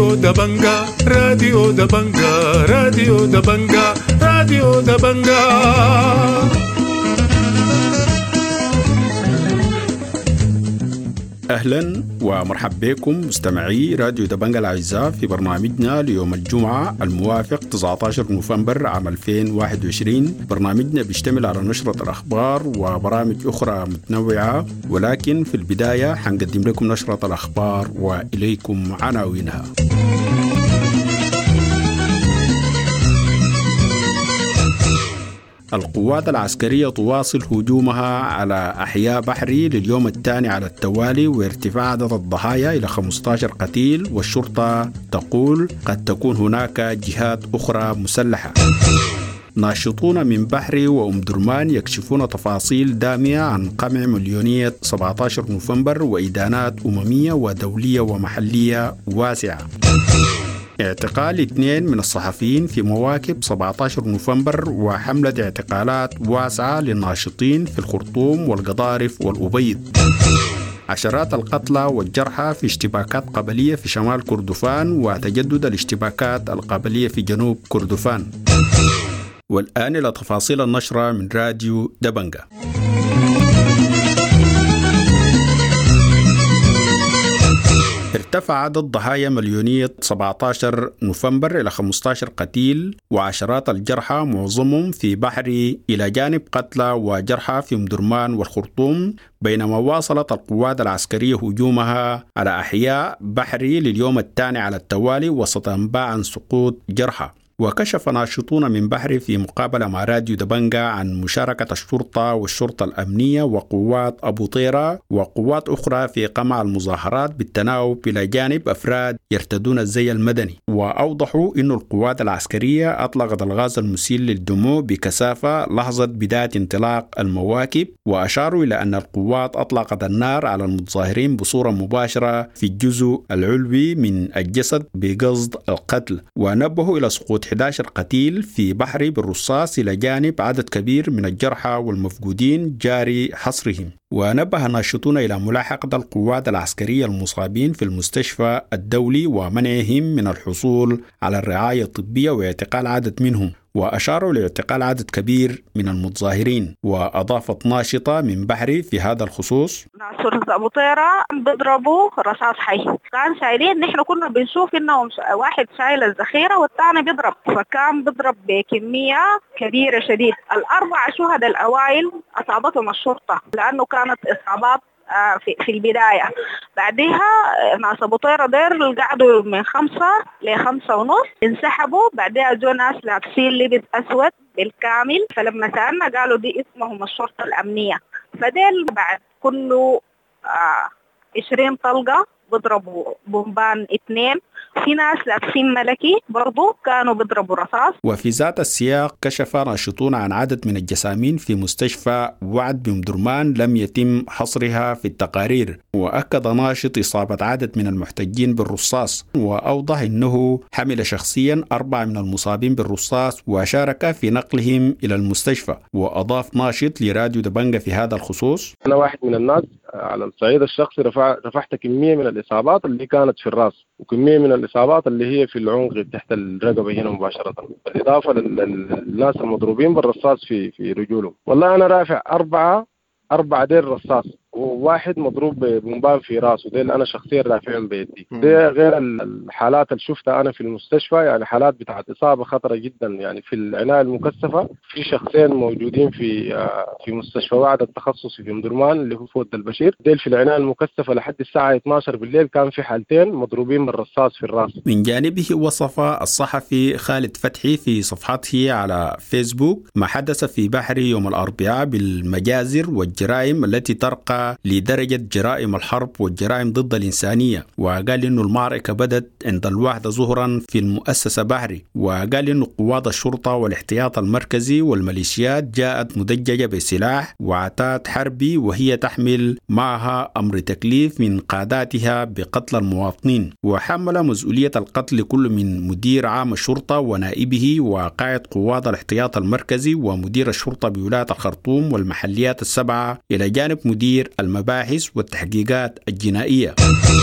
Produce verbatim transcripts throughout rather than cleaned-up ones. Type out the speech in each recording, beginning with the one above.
راديو دبنجا راديو دبنجا راديو دبنجا راديو دبنجا. أهلا ومرحبا بكم مستمعي راديو دبنجا الأعزاء في برنامجنا ليوم الجمعة الموافق تسعة عشر نوفمبر عام ألفين وواحد وعشرين. برنامجنا بيشتمل على نشرة الأخبار وبرامج أخرى متنوعة، ولكن في البداية حنقدم لكم نشرة الأخبار وإليكم عناوينها. القوات العسكرية تواصل هجومها على أحياء بحري لليوم الثاني على التوالي، وارتفاع عدد الضحايا إلى خمسة عشر قتيل، والشرطة تقول قد تكون هناك جهات أخرى مسلحة. ناشطون من بحري وأم درمان يكشفون تفاصيل دامية عن قمع مليونية سبعة عشر نوفمبر وإدانات أممية ودولية ومحلية واسعة. اعتقال اثنين من الصحفيين في مواكب سبعة عشر نوفمبر وحملة اعتقالات واسعة للناشطين في الخرطوم والقضارف والأبيض. عشرات القتلى والجرحى في اشتباكات قبلية في شمال كردفان وتجدد الاشتباكات القبلية في جنوب كردفان. والآن إلى تفاصيل النشرة من راديو دبنجا. ارتفع عدد ضحايا مليونية سبعة عشر نوفمبر إلى خمسة عشر قتيل وعشرات الجرحى معظمهم في بحري، إلى جانب قتلى وجرحى في أم درمان والخرطوم، بينما واصلت القوات العسكرية هجومها على أحياء بحري لليوم الثاني على التوالي وسط أنباء عن سقوط جرحى. وكشف ناشطون من بحري في مقابلة مع راديو دبنجا عن مشاركة الشرطة والشرطة الأمنية وقوات أبو طيرة وقوات أخرى في قمع المظاهرات بالتناوب إلى جانب أفراد يرتدون الزي المدني. وأوضحوا أن القوات العسكرية أطلقت الغاز المسيل للدموع بكثافة لحظة بداية انطلاق المواكب، وأشاروا إلى أن القوات أطلقت النار على المتظاهرين بصورة مباشرة في الجزء العلوي من الجسد بقصد القتل. ونبهوا إلى سقوط أحد عشر قتيل في بحري بالرصاص إلى جانب عدد كبير من الجرحى والمفقودين جاري حصرهم. ونبه ناشطون إلى ملاحقة القوات العسكرية المصابين في المستشفى الدولي ومنعهم من الحصول على الرعاية الطبية واعتقال عدد منهم، وأشاروا لاعتقال عدد كبير من المتظاهرين. وأضافت ناشطة من بحري في هذا الخصوص: شرطة أبو طيرة بيضربوا رصاص حي، كان شايلين، نحن كنا بنشوف إنهم واحد شايل الذخيرة والثاني بيضرب، فكان بيضرب بكمية كبيرة شديد. الأربع شهداء الأوائل أصابتهم الشرطة لأنه كانت إصابات في في البداية. بعدها ناس أبو طيرة دير قعدوا من خمسة لخمسة ونص انسحبوا. بعدها جو ناس لابسين لبس أسود بالكامل، فلما سألنا قالوا دي اسمهم الشرطة الأمنية. فديل بعد كله آه عشرين طلقة بضربوا بومبان اثنين. في ناس لابسين ملكي برضو كانوا بيضربوا رصاص. وفي ذات السياق كشف ناشطون عن عدد من الجسامين في مستشفى وعد بأم درمان لم يتم حصرها في التقارير. وأكد ناشط إصابة عدد من المحتجين بالرصاص، وأوضح أنه حمل شخصيا أربعة من المصابين بالرصاص وشارك في نقلهم إلى المستشفى. وأضاف ناشط لراديو دبنجا في هذا الخصوص: أنا واحد من الناس على الصعيد الشخصي رفع رفعت كمية من الإصابات اللي كانت في الرأس، وكمية من الإصابات اللي هي في العنق تحت الرقبة هنا مباشرة، بالإضافة للناس المضروبين بالرصاص في في رجولهم. والله أنا رافع أربعة أربعة دير رصاص، وواحد مضروب بمبان في راسه، ده اللي أنا شخصيا رافعهم بيدي. ده غير الحالات اللي شفتها أنا في المستشفى، يعني حالات بتاعت إصابة خطرة جدا يعني في العناية المكثفة. في شخصين موجودين في في مستشفى وعد التخصصي في أم درمان اللي هو فود البشير، ده في العناية المكثفة لحد الساعة اثنتي عشرة بالليل كان في حالتين مضروبين بالرصاص في الراس. من جانبه وصف الصحفي خالد فتحي في صفحته على فيسبوك ما حدث في بحري يوم الأربعاء بالمجازر والجرائم التي ترقى لدرجة جرائم الحرب والجرائم ضد الإنسانية. وقال إنه المعركة بدت عند الواحدة ظهرا في المؤسسة بحري. وقال إنه قوات الشرطة والاحتياط المركزي والميليشيات جاءت مدججة بسلاح وعتاد حربي، وهي تحمل معها أمر تكليف من قاداتها بقتل المواطنين. وحمل مسؤولية القتل كل من مدير عام الشرطة ونائبه وقائد قوات الاحتياط المركزي ومدير الشرطة بولاية الخرطوم والمحليات السبعة، إلى جانب مدير المباحث والتحقيقات الجنائية.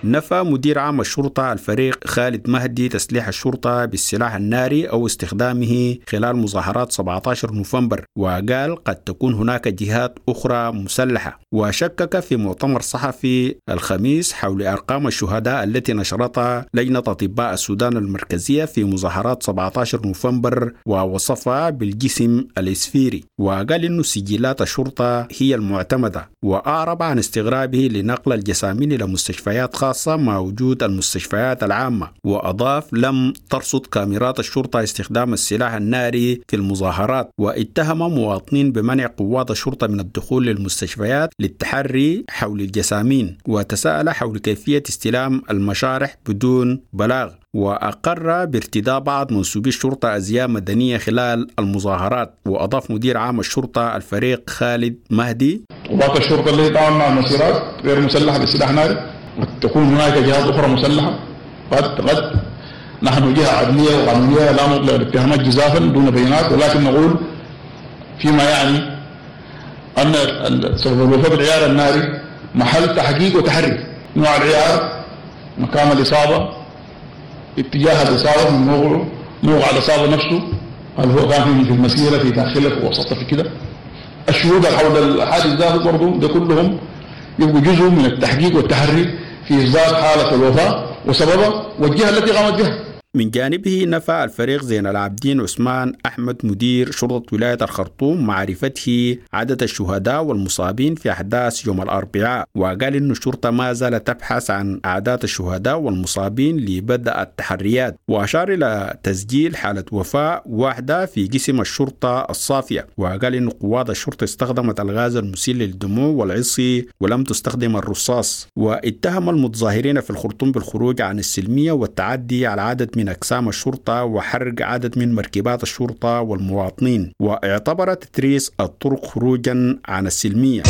نفى مدير عام الشرطة الفريق خالد مهدي تسليح الشرطة بالسلاح الناري أو استخدامه خلال مظاهرات سبعة عشر نوفمبر، وقال قد تكون هناك جهات أخرى مسلحة. وشكك في مؤتمر صحفي الخميس حول أرقام الشهداء التي نشرتها لجنة أطباء السودان المركزية في مظاهرات سبعة عشر نوفمبر، ووصفها بالجسم الإسفيري، وقال إنه سجلات الشرطة هي المعتمدة، وأعرب عن استغرابه لنقل الجسامين إلى مستشفيات خاصة مع وجود المستشفيات العامة. وأضاف لم ترصد كاميرات الشرطة استخدام السلاح الناري في المظاهرات، واتهم مواطنين بمنع قوات الشرطة من الدخول للمستشفيات للتحري حول الجسامين، وتساءل حول كيفية استلام المشارح بدون بلاغ، وأقر بارتداء بعض منسوبي الشرطة أزياء مدنية خلال المظاهرات. وأضاف مدير عام الشرطة الفريق خالد مهدي: ضباط الشرطة اللي تعامل مع المسيرات غير مسلحة بسلاح ناري، قد تكون هناك جهات أخرى مسلحة، قد قد نحن جهة عدلية وقانونية لا نطلق الاتهامات جزافا دون بيانات، ولكن نقول فيما يعني أن سبب الوفاة بالعيار الناري محل تحقيق وتحري. نوع العيار، مكان الإصابة، اتجاه الإصابة من موقع موقع الإصابة نفسه، هل هو كان في المسيرة في داخلك ووسطها في كده. الشهود حول الحادث ذاته برضه ده كلهم يبقوا جزء من التحقيق والتحري في إصدار حالة الوفاة وسببها والجهة التي قامت بها. من جانبه نفى الفريق زين العابدين عثمان أحمد مدير شرطة ولاية الخرطوم معرفته عدد الشهداء والمصابين في أحداث يوم الأربعاء، وقال إن الشرطة ما زالت تبحث عن أعداد الشهداء والمصابين لبدء التحريات، وأشار إلى تسجيل حالة وفاة واحدة في قسم الشرطة الصافية، وقال إن قوات الشرطة استخدمت الغاز المسيل للدموع والعصي ولم تستخدم الرصاص. واتهم المتظاهرين في الخرطوم بالخروج عن السلمية والتعدي على عدد من أقسام الشرطة وحرق عدد من مركبات الشرطة والمواطنين، واعتبر تتريس الطرق خروجا عن السلمية.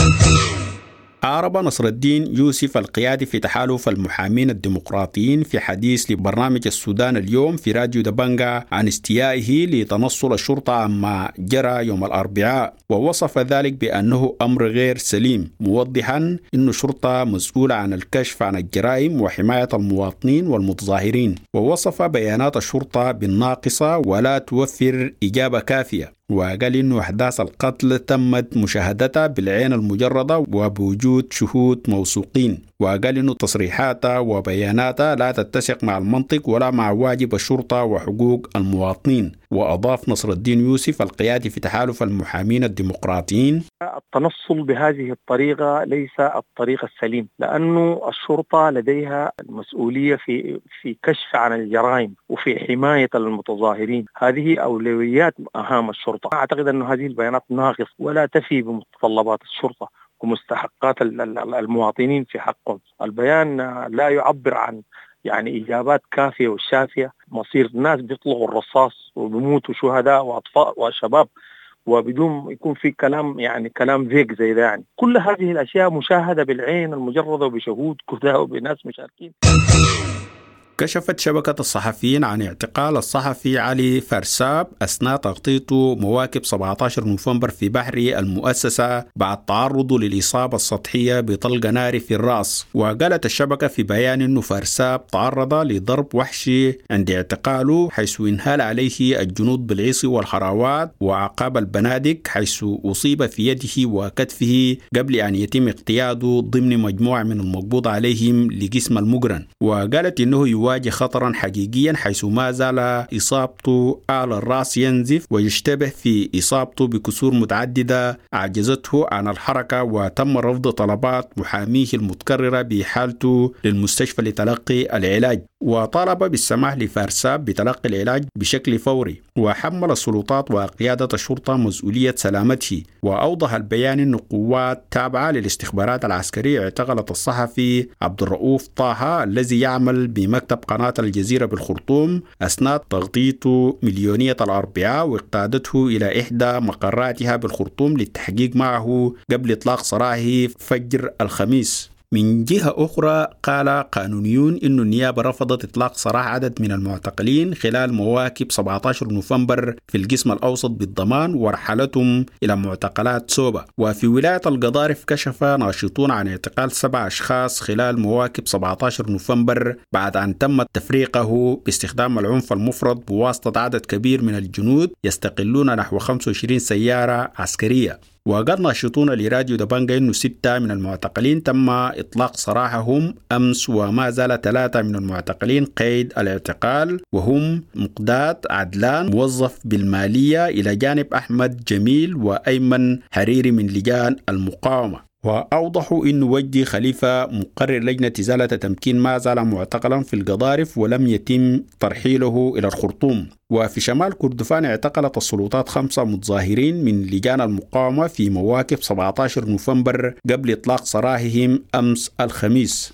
أعرب نصر الدين يوسف القيادي في تحالف المحامين الديمقراطيين في حديث لبرنامج السودان اليوم في راديو دبنجا عن استيائه لتنصل الشرطة عما جرى يوم الأربعاء، ووصف ذلك بأنه أمر غير سليم، موضحا أن الشرطة مسؤولة عن الكشف عن الجرائم وحماية المواطنين والمتظاهرين، ووصف بيانات الشرطة بالناقصة ولا توفر إجابة كافية، وقال إنه أحداث القتل تمت مشاهدتها بالعين المجردة وبوجود شهود موثوقين، وقال إنه تصريحاتها وبياناتها لا تتسق مع المنطق ولا مع واجب الشرطة وحقوق المواطنين. وأضاف نصر الدين يوسف القيادي في تحالف المحامين الديمقراطيين: التنصل بهذه الطريقة ليس الطريق السليم، لأنه الشرطة لديها المسؤولية في في كشف عن الجرائم وفي حماية المتظاهرين، هذه أولويات مهام الشرطة. أعتقد أن هذه البيانات ناقص ولا تفي بمتطلبات الشرطة ومستحقات المواطنين في حقهم. البيان لا يعبر عن يعني إجابات كافية وشافية. مصير الناس بيطلقوا الرصاص وبيموتوا شهداء وأطفال وشباب وبدون يكون في كلام يعني كلام فيك زي ده. يعني كل هذه الأشياء مشاهدة بالعين المجردة وبشهود كذا وبناس مشاركين. كشفت شبكة الصحفيين عن اعتقال الصحفي علي فرساب أثناء تغطيته مواكب سبعة عشر نوفمبر في بحري المؤسسة بعد تعرضه للإصابة السطحية بطلقة نار في الرأس. وقالت الشبكة في بيان أنه فرساب تعرض لضرب وحشي عند اعتقاله، حيث انهال عليه الجنود بالعصي والحراوات وعقاب البنادق، حيث أصيب في يده وكتفه قبل أن يتم اقتياده ضمن مجموعة من المقبوض عليهم لجسم المقرن. وقالت أنه يواجه خطرا حقيقيا، حيث ما زال إصابته أعلى الرأس ينزف ويشتبه في إصابته بكسور متعددة أعجزته عن الحركة، وتم رفض طلبات محاميه المتكررة بحالته للمستشفى لتلقي العلاج، وطالب بالسماح لفرساب بتلقي العلاج بشكل فوري. وحمل السلطات وقيادة الشرطة مسؤولية سلامته. وأوضح البيان أن قوات تابعة للاستخبارات العسكرية اعتقلت الصحفي عبد الرؤوف طه الذي يعمل بمكتب قناة الجزيرة بالخرطوم أثناء تغطيته مليونية الأربعاء، واقتادته إلى إحدى مقراتها بالخرطوم للتحقيق معه قبل إطلاق سراحه فجر الخميس. من جهة أخرى قال قانونيون إن النيابة رفضت إطلاق سراح عدد من المعتقلين خلال مواكب سبعة عشر نوفمبر في القسم الأوسط بالضمان ورحلتهم إلى معتقلات سوبا. وفي ولاية القضارف كشف ناشطون عن اعتقال سبع أشخاص خلال مواكب سبعة عشر نوفمبر بعد أن تم تفريقه باستخدام العنف المفرط بواسطة عدد كبير من الجنود يستقلون نحو خمسة وعشرين سيارة عسكرية. وقال ناشطون لراديو دبانجا أنه ستة من المعتقلين تم إطلاق سراحهم أمس، وما زال ثلاثة من المعتقلين قيد الاعتقال، وهم مقداد عدلان موظف بالمالية إلى جانب أحمد جميل وأيمن حريري من لجان المقاومة. وأوضحوا أن وجدي خليفة مقرر لجنة إزالة تمكين ما زال معتقلا في القضارف ولم يتم ترحيله إلى الخرطوم. وفي شمال كردفان اعتقلت السلطات خمسة متظاهرين من لجان المقاومة في مواكب سبعة عشر نوفمبر قبل إطلاق سراحهم أمس الخميس.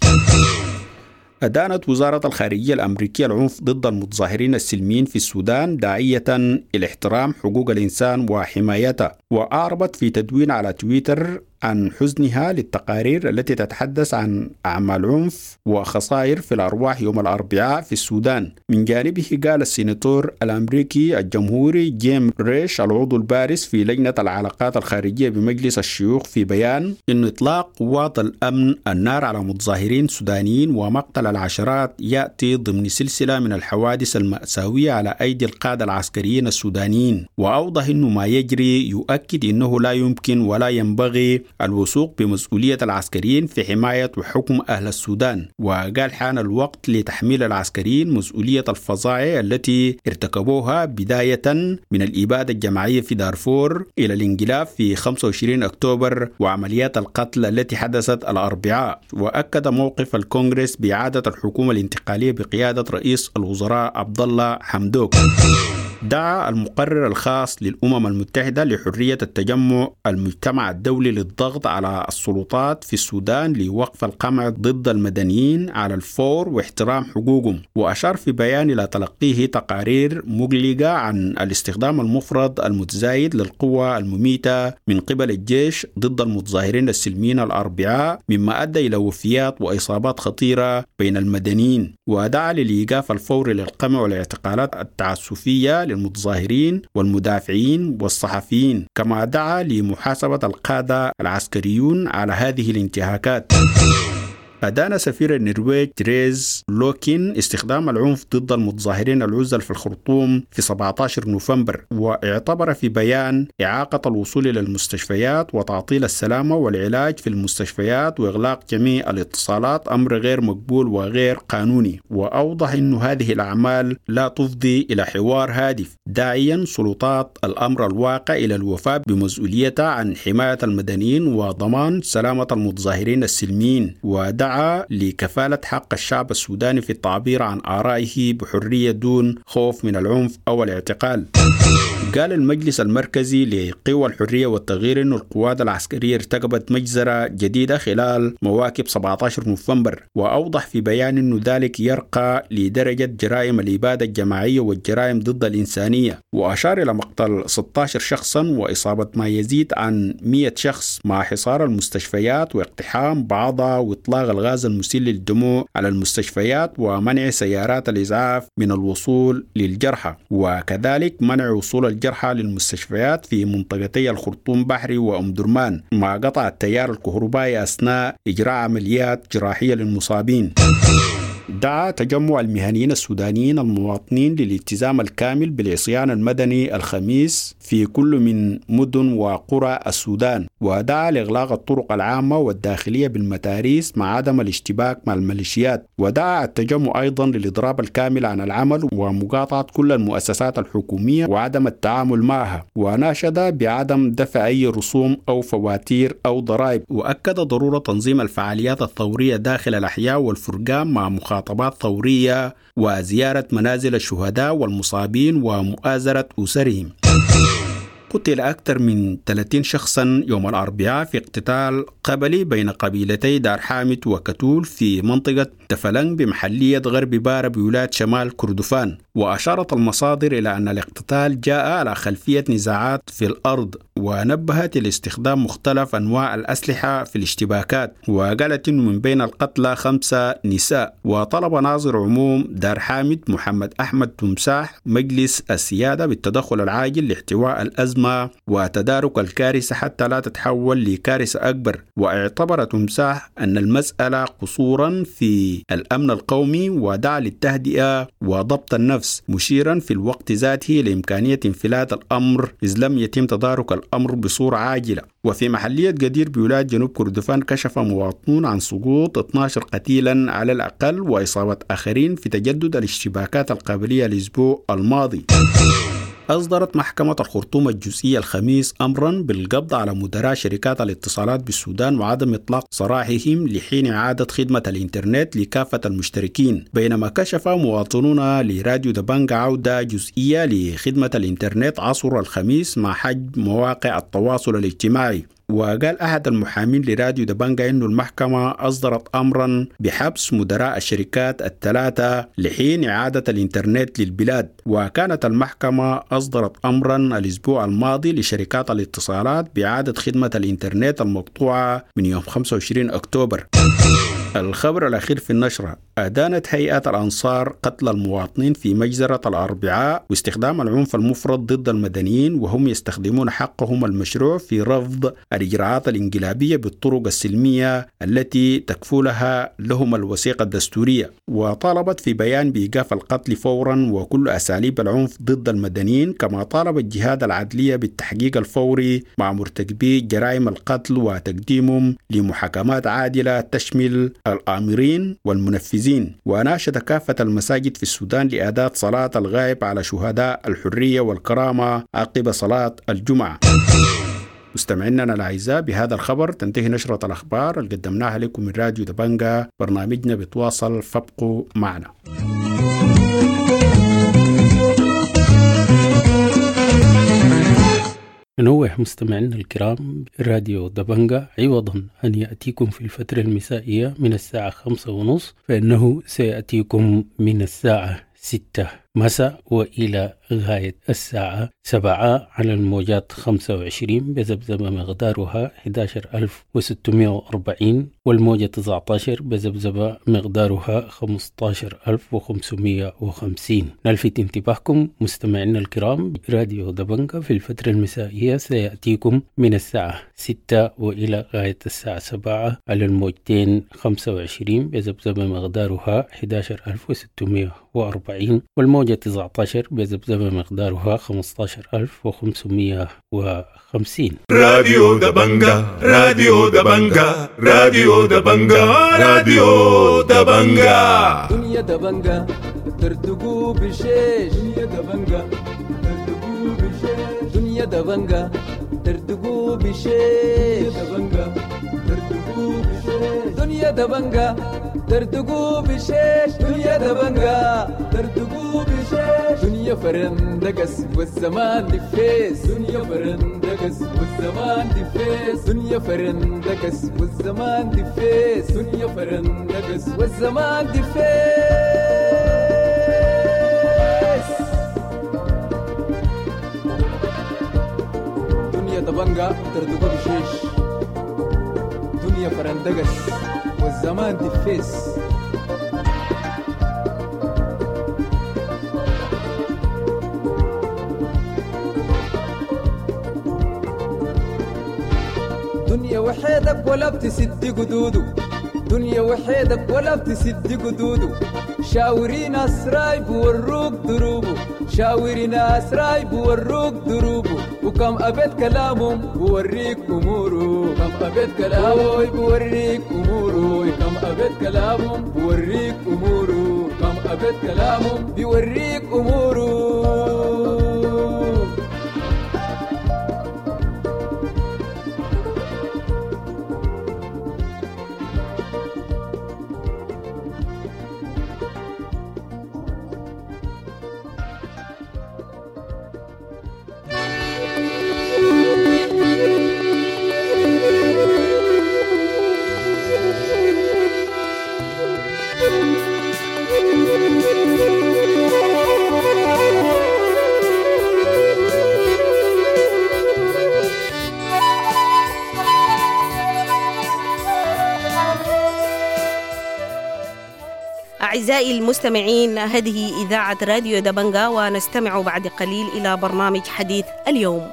أدانت وزارة الخارجية الأمريكية العنف ضد المتظاهرين السلميين في السودان داعية إلى احترام حقوق الإنسان وحمايتها، وأعربت في تدوين على تويتر عن حزنها للتقارير التي تتحدث عن أعمال عنف وخسائر في الأرواح يوم الأربعاء في السودان. من جانبه قال السيناتور الأمريكي الجمهوري جيم ريش العضو البارز في لجنة العلاقات الخارجية بمجلس الشيوخ في بيان إن إطلاق قوات الأمن النار على متظاهرين سودانيين ومقتل العشرات يأتي ضمن سلسلة من الحوادث المأساوية على أيدي القادة العسكريين السودانيين. وأوضح إنه ما يجري يؤكد إنه لا يمكن ولا ينبغي الوثوق بمسؤولية العسكريين في حماية وحكم أهل السودان. وقال حان الوقت لتحميل العسكريين مسؤولية الفظائع التي ارتكبوها بداية من الإبادة الجماعية في دارفور إلى الانقلاب في خمسة وعشرين أكتوبر وعمليات القتل التي حدثت الأربعاء. وأكد موقف الكونغرس بإعادة الحكومة الانتقالية بقيادة رئيس الوزراء عبد الله حمدوك. دعا المقرر الخاص للأمم المتحدة لحرية التجمع المجتمع الدولي للضغط على السلطات في السودان لوقف القمع ضد المدنيين على الفور واحترام حقوقهم. وأشار في بيان إلى تلقيه تقارير مقلقة عن الاستخدام المفرط المتزايد للقوة المميتة من قبل الجيش ضد المتظاهرين السلميين الأربعاء، مما أدى إلى وفيات وإصابات خطيرة بين المدنيين. ودعا للإيقاف الفوري للقمع والاعتقالات التعسفية للمتظاهرين والمدافعين والصحفيين، كما دعا لمحاسبة القادة العسكريون على هذه الانتهاكات. أدان سفير النرويج تريز لوكين استخدام العنف ضد المتظاهرين العزل في الخرطوم في سبعة عشر نوفمبر، واعتبر في بيان إعاقة الوصول إلى المستشفيات وتعطيل السلامة والعلاج في المستشفيات وإغلاق جميع الاتصالات أمر غير مقبول وغير قانوني. وأوضح أن هذه الأعمال لا تفضي إلى حوار هادف، داعيا سلطات الأمر الواقع إلى الوفاء بمسؤوليتها عن حماية المدنيين وضمان سلامة المتظاهرين السلميين. ودعا لكفالة حق الشعب السوداني في التعبير عن آرائه بحرية دون خوف من العنف أو الاعتقال. قال المجلس المركزي لقوى الحرية والتغيير أن القوات العسكرية ارتكبت مجزرة جديدة خلال مواكب سبعة عشر نوفمبر، وأوضح في بيان أن ذلك يرقى لدرجة جرائم الإبادة الجماعية والجرائم ضد الإنسانية. وأشار إلى مقتل ستة عشر شخصا وإصابة ما يزيد عن مئة شخص مع حصار المستشفيات واقتحام بعضها وإطلاق الغاز المسيل للدموع على المستشفيات ومنع سيارات الإسعاف من الوصول للجرحى، وكذلك منع وصول الجرحى للمستشفيات في منطقتي الخرطوم بحري وأم درمان، مع قطع التيار الكهربائي أثناء إجراء عمليات جراحية للمصابين. دعا تجمع المهنيين السودانيين المواطنين للالتزام الكامل بالعصيان المدني الخميس في كل من مدن وقرى السودان، ودعا لإغلاق الطرق العامة والداخلية بالمتاريس مع عدم الاشتباك مع الميليشيات. ودعا التجمع أيضا للإضراب الكامل عن العمل ومقاطعة كل المؤسسات الحكومية وعدم التعامل معها، وناشد بعدم دفع أي رسوم أو فواتير أو ضرائب. وأكد ضرورة تنظيم الفعاليات الثورية داخل الأحياء والفرقان مع مخاطبات ثورية وزيارة منازل الشهداء والمصابين ومؤازرة أسرهم. قتل أكثر من ثلاثين شخصا يوم الأربعاء في اقتتال قبلي بين قبيلتي دار حامد وكتول في منطقة تفلنج بمحلية غرب بارة بولاية شمال كردفان. وأشارت المصادر إلى أن الاقتتال جاء على خلفية نزاعات في الأرض، ونبهت إلى استخدام مختلف أنواع الأسلحة في الاشتباكات. وقالت إنه من بين القتلى خمسة نساء. وطلب ناظر عموم دار حامد محمد أحمد تمساح مجلس السيادة بالتدخل العاجل لاحتواء الأزمة وتدارك الكارثة حتى لا تتحول لكارثة أكبر. واعتبر تمساح أن المسألة قصورا في الأمن القومي، ودعا للتهدئة وضبط النفس، مشيرا في الوقت ذاته لإمكانية انفلات الأمر إذ لم يتم تدارك الأمر بصورة عاجلة. وفي محلية قدير بولاية جنوب كردفان كشف مواطنون عن سقوط اثني عشر قتيلا على الأقل وإصابة آخرين في تجدد الاشتباكات القبلية الأسبوع الماضي. أصدرت محكمة الخرطوم الجزئية الخميس أمرا بالقبض على مدراء شركات الاتصالات بالسودان وعدم إطلاق سراحهم لحين إعادة خدمة الإنترنت لكافة المشتركين. بينما كشف مواطنون لراديو دبنجة عودة جزئية لخدمة الإنترنت عصر الخميس مع حجب مواقع التواصل الاجتماعي. وقال أحد المحامين لراديو دبنجة إنه المحكمة أصدرت أمرا بحبس مدراء الشركات الثلاثة لحين إعادة الإنترنت للبلاد. وكانت المحكمة أصدرت أمرا الأسبوع الماضي لشركات الاتصالات بإعادة خدمة الإنترنت المقطوعة من يوم خمسة وعشرين أكتوبر. الخبر الأخير في النشرة: أدانت هيئة الأنصار قتل المواطنين في مجزرة الأربعاء واستخدام العنف المفرط ضد المدنيين وهم يستخدمون حقهم المشروع في رفض الإجراءات الانقلابية بالطرق السلمية التي تكفلها لهم الوثيقة الدستورية. وطالبت في بيان بإيقاف القتل فورا وكل أساليب العنف ضد المدنيين، كما طالبت الجهات العدلية بالتحقيق الفوري مع مرتكبي جرائم القتل وتقديمهم لمحاكمات عادلة تشمل الآمرين والمنفذين. وناشد كافة المساجد في السودان لأداة صلاة الغائب على شهداء الحرية والكرامة عقب صلاة الجمعة. مستمعينا الأعزاء، بهذا الخبر تنتهي نشرة الأخبار اللي قدمناها لكم من راديو دبنجة. برنامجنا بتواصل، فابقوا معنا. ننوه مستمعينا الكرام، راديو دبنجة عوضا أن يأتيكم في الفترة المسائية من الساعة خمسة ونصف، فإنه سيأتيكم من الساعة ستة مساء وإلى غاية الساعة سبعة على الموجات خمسة وعشرين بذبذبة مقدارها أحد عشر ألف وستمائة وأربعين، والموجة تسعة عشر بذبذبة مقدارها خمسة عشر ألف وخمسمائة وخمسين. نلفت انتباهكم مستمعينا الكرام، راديو دبنجة في الفترة المسائية سيأتيكم من الساعة ستة وإلى غاية الساعة سبعة على الموجتين خمسة وعشرين بذبذبة مقدارها أحد عشر ألف وستمائة وأربعين، والموجة تسعة عشر بذبذبة مقدارها خمسة عشر ألف وخمسمائة وخمسين. راديو دبنجة، راديو دبنجة، راديو دبنجة، راديو دبنجة. دنيا دبنجة ترتقو بشيش، دنيا دبنجة ترتقو بشيش، دنيا دبنجة ترتقو بشيش، دبنجة ترتقو بشيش، دنيا دبنجة ترتقو بشيش، دنيا دبنجة ترتقو بشيش، دنيا فرندقس والزمان دفيس، دنيا فرندقس والزمان دفيس، دنيا فرندقس والزمان دفيس، دنيا فرندقس والزمان دفيس. دنيا دبنجة ترتقو بشيش، دنيا فرندقس والزمان دفيس. دنيا وحيدك ولا بتسد قدودو، دنيا وحيدك ولا بتسد قدودو، شاورين أسراي بوروك دروبو، شاورين أسراي بوروك دروبو، وكم أبد كلامهم بوريك أمورو، كم أبد كلامهم بوريك أمورو، كم أبد كلامهم بوريك أمورو، كم أبد كلامهم بوريك أمورو. أعزائي المستمعين، هذه إذاعة راديو دبنجا، ونستمع بعد قليل إلى برنامج حديث اليوم.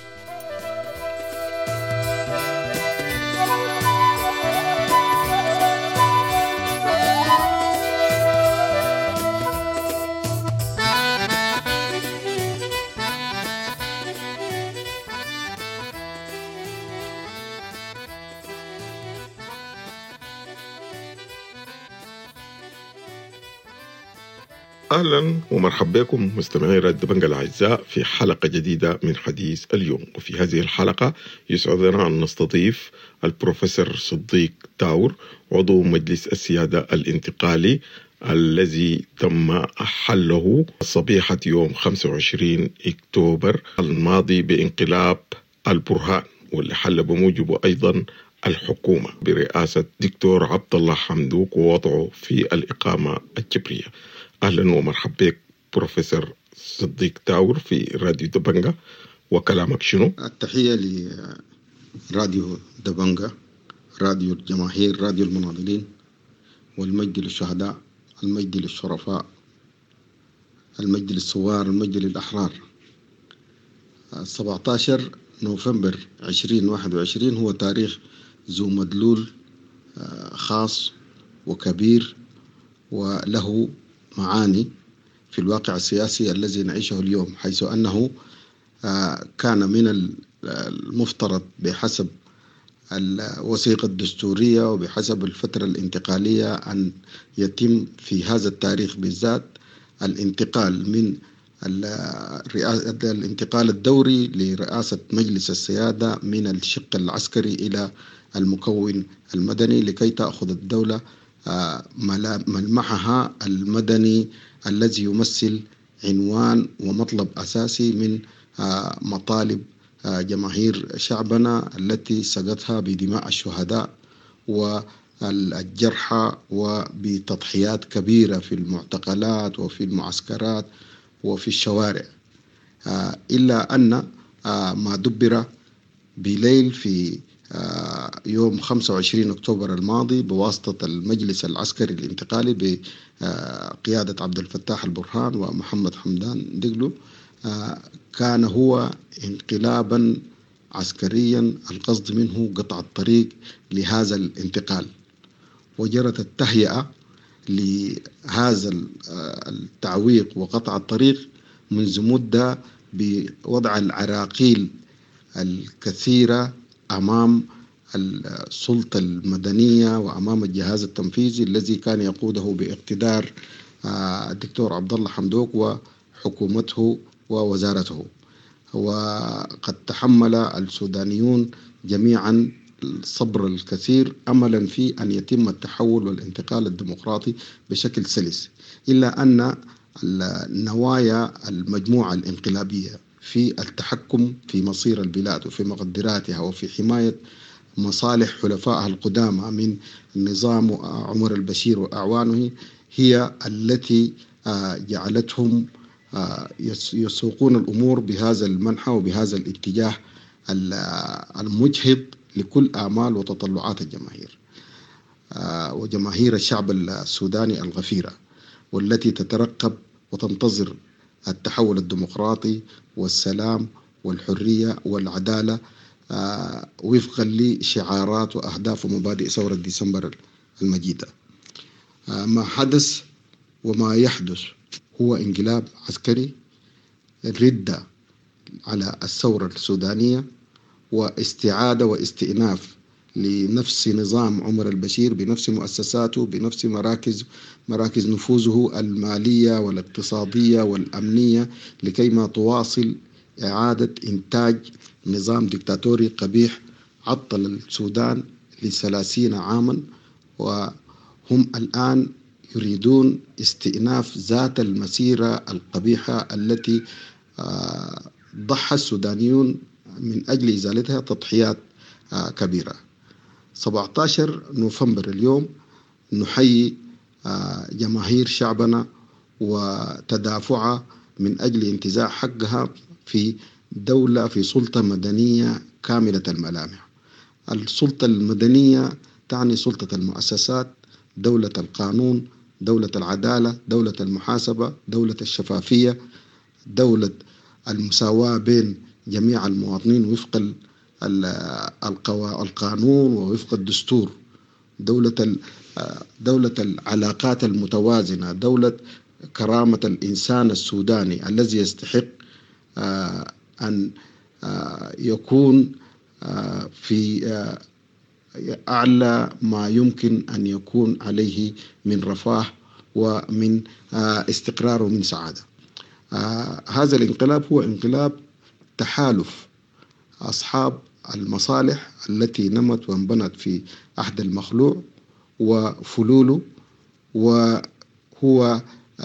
أهلا ومرحبا بكم مستمعي راديو دبنجا الأعزاء في حلقة جديدة من حديث اليوم. وفي هذه الحلقة يسعدنا أن نستضيف البروفيسور صديق تاور، عضو مجلس السيادة الانتقالي الذي تم حله صبيحة يوم خمسة وعشرين أكتوبر الماضي بانقلاب البرهان، واللي حل بموجبه أيضا الحكومة برئاسة دكتور عبد الله حمدوك ووضعه في الإقامة الجبرية. أهلا ومرحبا بك بروفيسور صديق تاور في راديو دبنجا، وكلامك شنو؟ التحية لراديو دبنجا، راديو الجماهير، راديو المناضلين، والمجد للشهداء، المجد للشرفاء، المجد للثوار، المجد للأحرار. سبعة عشر نوفمبر عشرين واحد وعشرين هو تاريخ ذو مدلول خاص وكبير وله معاني في الواقع السياسي الذي نعيشه اليوم، حيث أنه كان من المفترض بحسب الوثيقة الدستورية وبحسب الفترة الانتقالية أن يتم في هذا التاريخ بالذات الانتقال من الانتقال الدوري لرئاسة مجلس السيادة من الشق العسكري إلى المكون المدني، لكي تأخذ الدولة ملمحها المدني الذي يمثل عنوان ومطلب أساسي من مطالب جماهير شعبنا التي سقتها بدماء الشهداء والجرحى وبتضحيات كبيرة في المعتقلات وفي المعسكرات وفي الشوارع. إلا أن ما دبر بليل في يوم خمسة وعشرين أكتوبر الماضي بواسطة المجلس العسكري الانتقالي بقيادة عبد الفتاح البرهان ومحمد حمدان دقلو كان هو انقلابا عسكريا القصد منه قطع الطريق لهذا الانتقال، وجرت التهيئة لهذا التعويق وقطع الطريق منذ مدة بوضع العراقيل الكثيرة أمام السلطة المدنية وأمام الجهاز التنفيذي الذي كان يقوده باقتدار الدكتور عبد الله حمدوك وحكومته ووزارته. وقد تحمل السودانيون جميعا الصبر الكثير أملا في أن يتم التحول والانتقال الديمقراطي بشكل سلس، إلا أن النوايا المجموعة الانقلابية في التحكم في مصير البلاد وفي مقدراتها وفي حماية مصالح حلفائها القدامى من نظام عمر البشير وأعوانه هي التي جعلتهم يسوقون الأمور بهذا المنحى وبهذا الاتجاه المجهض لكل آمال وتطلعات الجماهير وجماهير الشعب السوداني الغفيرة، والتي تترقب وتنتظر التحول الديمقراطي والسلام والحرية والعدالة وفقا لشعارات وأهداف ومبادئ ثورة ديسمبر المجيدة. ما حدث وما يحدث هو انقلاب عسكري، ردة على الثورة السودانية واستعادة واستئناف لنفس نظام عمر البشير بنفس مؤسساته بنفس مراكز مراكز نفوذه المالية والاقتصادية والأمنية، لكي ما تواصل إعادة إنتاج نظام ديكتاتوري قبيح عطل السودان لثلاثين عاما، وهم الآن يريدون استئناف ذات المسيرة القبيحة التي ضحى السودانيون من أجل إزالتها تضحيات كبيرة. سبعة عشر نوفمبر اليوم نحيي جماهير شعبنا وتدافعها من أجل انتزاع حقها في دولة في سلطة مدنية كاملة الملامح. السلطة المدنية تعني سلطة المؤسسات، دولة القانون، دولة العدالة، دولة المحاسبة، دولة الشفافية، دولة المساواة بين جميع المواطنين وفق القانون ووفق الدستور، دولة دولة العلاقات المتوازنة، دولة كرامة الإنسان السوداني الذي يستحق أن يكون في أعلى ما يمكن أن يكون عليه من رفاه ومن استقرار ومن سعادة. هذا الانقلاب هو انقلاب تحالف أصحاب المصالح التي نمت وانبنت في عهد المخلوع وفلوله، وهو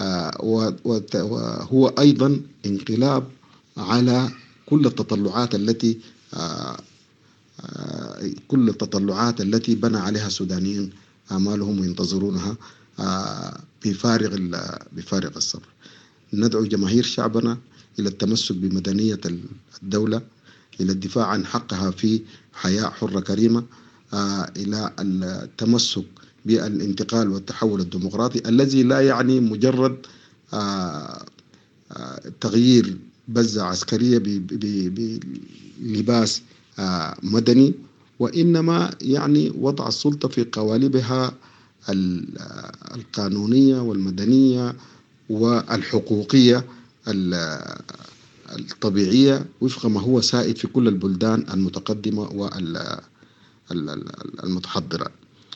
وهو أيضا انقلاب على كل التطلعات التي كل التطلعات التي بنى عليها السودانيين آمالهم وينتظرونها بفارغ بفارغ الصبر. ندعو جماهير شعبنا إلى التمسك بمدنية الدولة، إلى الدفاع عن حقها في حياة حرة كريمة، إلى التمسك بالانتقال والتحول الديمقراطي الذي لا يعني مجرد تغيير بزة عسكرية بلباس مدني، وإنما يعني وضع السلطة في قوالبها القانونية والمدنية والحقوقية الطبيعية وفق ما هو سائد في كل البلدان المتقدمة والمتحضرة.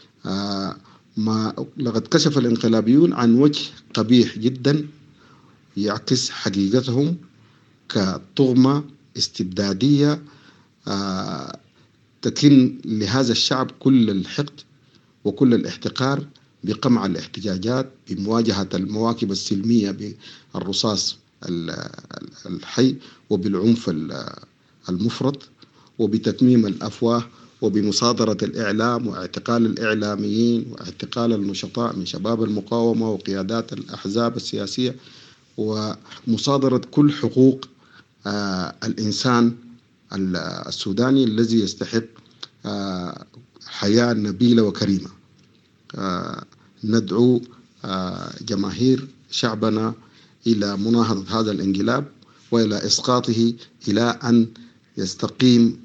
ما لقد كشف الانقلابيون عن وجه قبيح جدا يعكس حقيقتهم كطغمة استبدادية تكن لهذا الشعب كل الحقد وكل الاحتقار بقمع الاحتجاجات، بمواجهة المواكب السلمية بالرصاص الحي وبالعنف المفرط وبتكميم الأفواه وبمصادرة الإعلام واعتقال الإعلاميين واعتقال النشطاء من شباب المقاومة وقيادات الأحزاب السياسية ومصادرة كل حقوق الإنسان السوداني الذي يستحق حياة نبيلة وكريمة. ندعو جماهير شعبنا إلى مناهضة هذا الانقلاب وإلى إسقاطه إلى أن يستقيم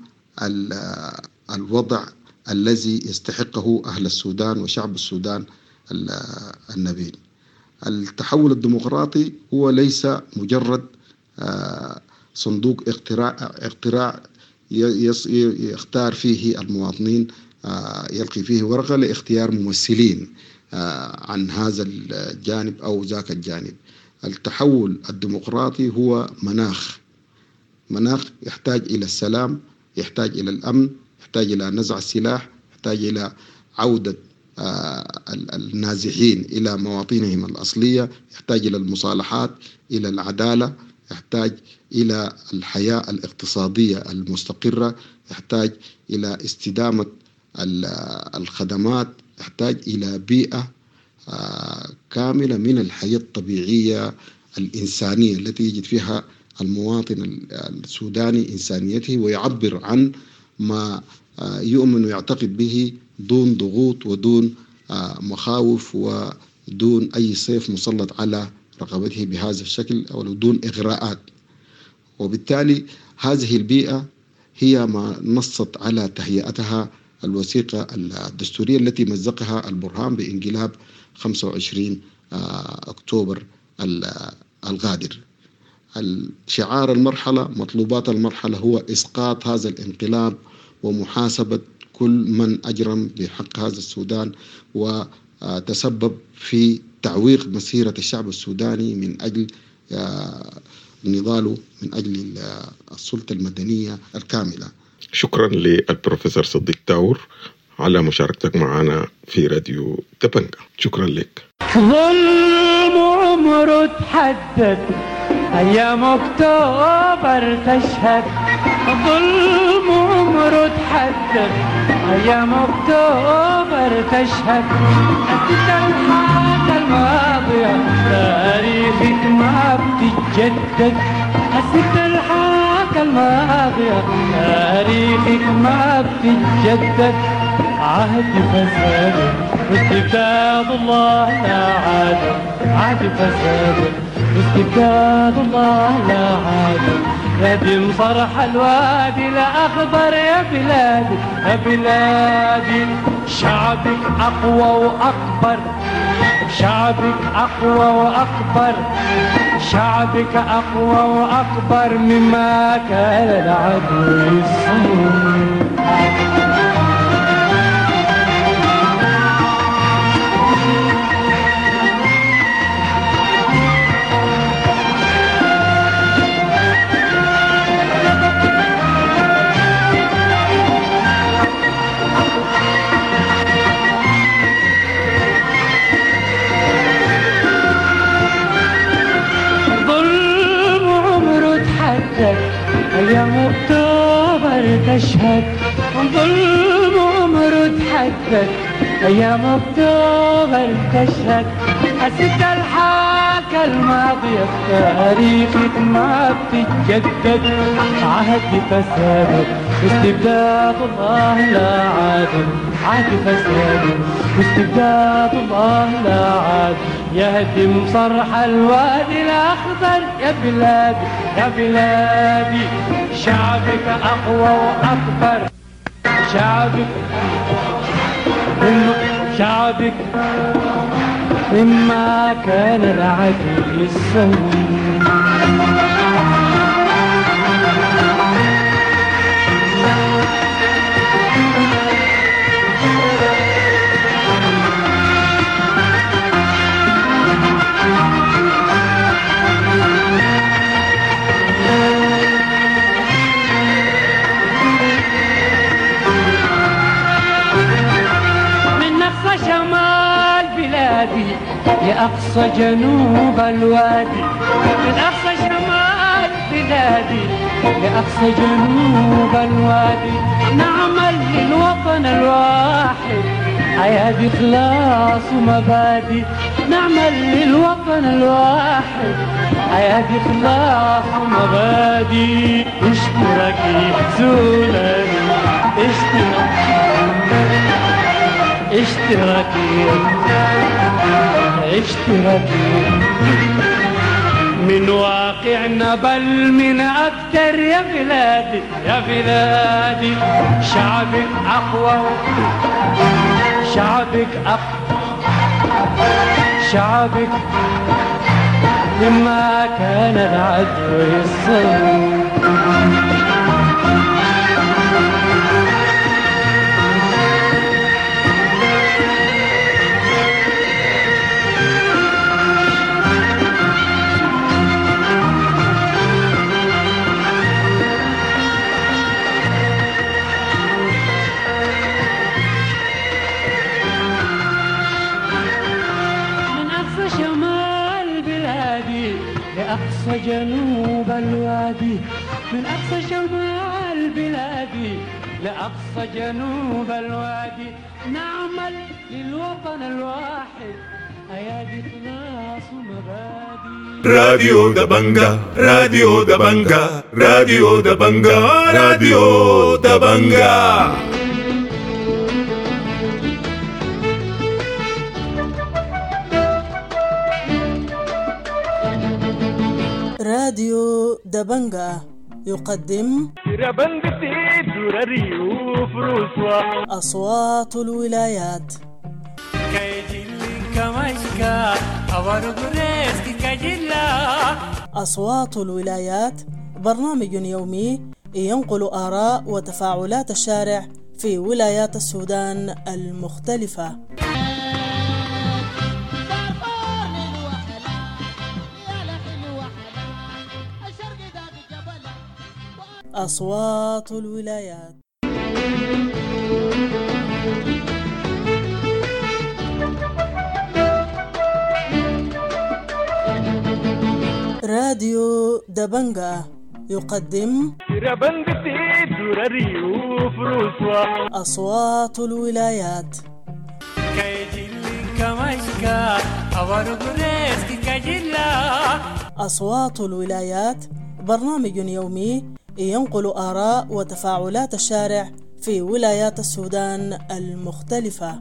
الوضع الذي يستحقه أهل السودان وشعب السودان النبيل. التحول الديمقراطي هو ليس مجرد صندوق اقتراع اقتراع يختار فيه المواطنين، يلقي فيه ورقة لاختيار ممثلين عن هذا الجانب أو ذاك الجانب. التحول الديمقراطي هو مناخ مناخ يحتاج إلى السلام، يحتاج إلى الأمن، يحتاج إلى نزع السلاح، يحتاج إلى عودة النازحين إلى مواطنهم الأصلية، يحتاج إلى المصالحات، إلى العدالة، يحتاج إلى الحياة الاقتصادية المستقرة، يحتاج إلى استدامة الخدمات، يحتاج إلى بيئة كاملة من الحياة الطبيعية الإنسانية التي يجد فيها المواطن السوداني إنسانيته ويعبر عن ما يؤمن ويعتقد به دون ضغوط ودون مخاوف ودون أي سيف مسلط على رقبته بهذا الشكل أو دون إغراءات. وبالتالي هذه البيئة هي ما نصت على تهيئتها الوثيقة الدستورية التي مزقها البرهان بانقلاب خمسة وعشرين أكتوبر الغادر. الشعار المرحلة، مطلوبات المرحلة هو إسقاط هذا الانقلاب ومحاسبة كل من أجرم بحق هذا السودان وتسبب في تعويق مسيرة الشعب السوداني من أجل نضاله من أجل السلطة المدنية الكاملة. شكرا للبروفيسور صديق تاور على مشاركتك معنا في راديو دبنجة. شكرا لك. ظلم عمره تحدد، أيام أكتوبر تشهد. ظلم عمره تحدد، أيام أكتوبر تشهد. أنت الحاجة الماضية تاريخك ما بتتجدد. أنت الحاجة الماضية تاريخك ما بتتجدد. عهد فساد واستبداد الله لا عاد عهد فساد واستبداد الله لا عاد ندم صرح الوادي الأخضر يا بلادي يا بلادي شعبك أقوى وأكبر شعبك أقوى وأكبر شعبك أقوى وأكبر مما كان العدو يصور أيام أكتوبر تشهد ظلم عمره تحدد أيام أكتوبر تشهد أسد الحاكة الماضية تاريخك ما بتتجدد عهد فساد واستبداد الله لا عادل عهد فساد واستبداد الله لا عادل يهدم صرح الوادي الأخضر يا بلادي يا بلادي شعبك أقوى وأكبر شعبك شعبك مما كان العدو يسوي لأقصى جنوب الوادي من أقصى شمال بلادي لأقصى جنوب الوادي نعمل للوطن الواحد أيادي إخلاص ومبادئ نعمل للوطن الواحد أيادي إخلاص ومبادئ اشتراكي زولاني اشتراكي اشتراكي اشتراكي من واقعنا بل من أكتر يا بلادي يا بلادي شعبك أقوى شعبك أقوى شعبك مما كان العدو يصور أقصى جنوب الوادي من أقصى شمال بلادي لأقصى جنوب الوادي نعمل للوطن الواحد أيادي إخلاص ومبادئ راديو دبنجا راديو دبنجا راديو دبنجا راديو دبنجا راديو دبنجا يقدم أصوات الولايات أصوات الولايات برنامج يومي ينقل آراء وتفاعلات الشارع في ولايات السودان المختلفة. أصوات الولايات. راديو دبنجا يقدم أصوات الولايات. أصوات الولايات برنامج يومي ينقل آراء وتفاعلات الشارع في ولايات السودان المختلفة.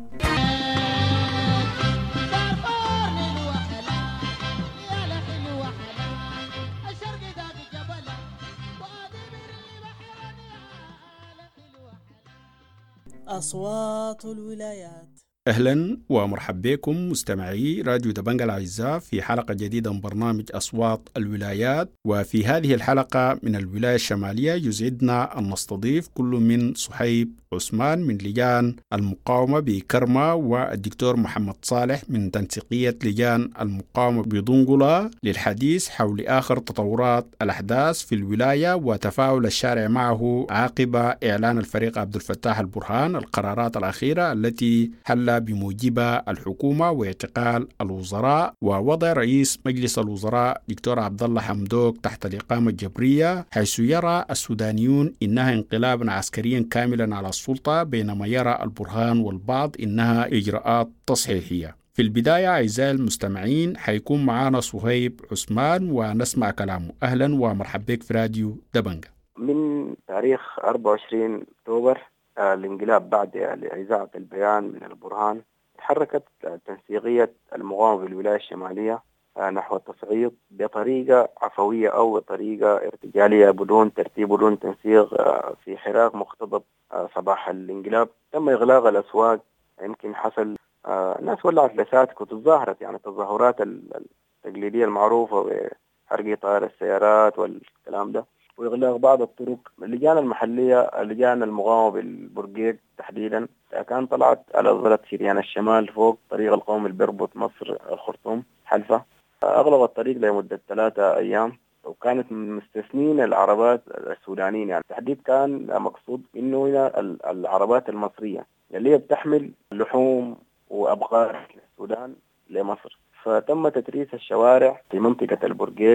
أصوات الولايات. أهلا ومرحبا بكم مستمعي راديو دبنجة الأعزاء في حلقة جديدة من برنامج أصوات الولايات. وفي هذه الحلقة من الولاية الشمالية يسعدنا أن نستضيف كل من صهيب عثمان من لجان المقاومة بكرمة والدكتور محمد صالح من تنسيقية لجان المقاومة بدنقلة للحديث حول آخر تطورات الأحداث في الولاية وتفاعل الشارع معه عقب إعلان الفريق عبد الفتاح البرهان القرارات الأخيرة التي حل بموجبها الحكومة واعتقال الوزراء ووضع رئيس مجلس الوزراء دكتور عبد الله حمدوك تحت الإقامة الجبرية، حيث يرى السودانيون إنها انقلابا عسكريا كاملا على السلطة، بينما يرى البرهان والبعض إنها إجراءات تصحيحية. في البداية أعزائي المستمعين حيكون معنا صهيب عثمان ونسمع كلامه. أهلا ومرحبا بك في راديو دبنجة. من تاريخ أربعة وعشرين أكتوبر الانقلاب بعد إذاعة البيان من البرهان تحركت تنسيقية المقاومة بالولاية الشمالية نحو التصعيد بطريقة عفوية أو بطريقة ارتجالية بدون ترتيب بدون تنسيق. في حراك مختضب صباح الانقلاب تم إغلاق الأسواق، يمكن حصل ناس ولعت لساتك وتظاهرت، يعني التظاهرات التقليدية المعروفة بحرق طائر السيارات والكلام ده، وإغلاق بعض الطرق. اللجان المحلية اللجان المقاومة بالبرقيق تحديدا كان طلعت على ظلت شريان الشمال فوق طريق القومي اللي بيربط مصر الخرطوم حلفة، أغلق الطريق لمدة ثلاثة أيام، وكانت مستثنين العربات السودانيين. يعني التحديد كان مقصود إنه هنا العربات المصرية اللي هي بتحمل لحوم وأبقار للسودان لمصر. فتم تتريس الشوارع في منطقة البرقيق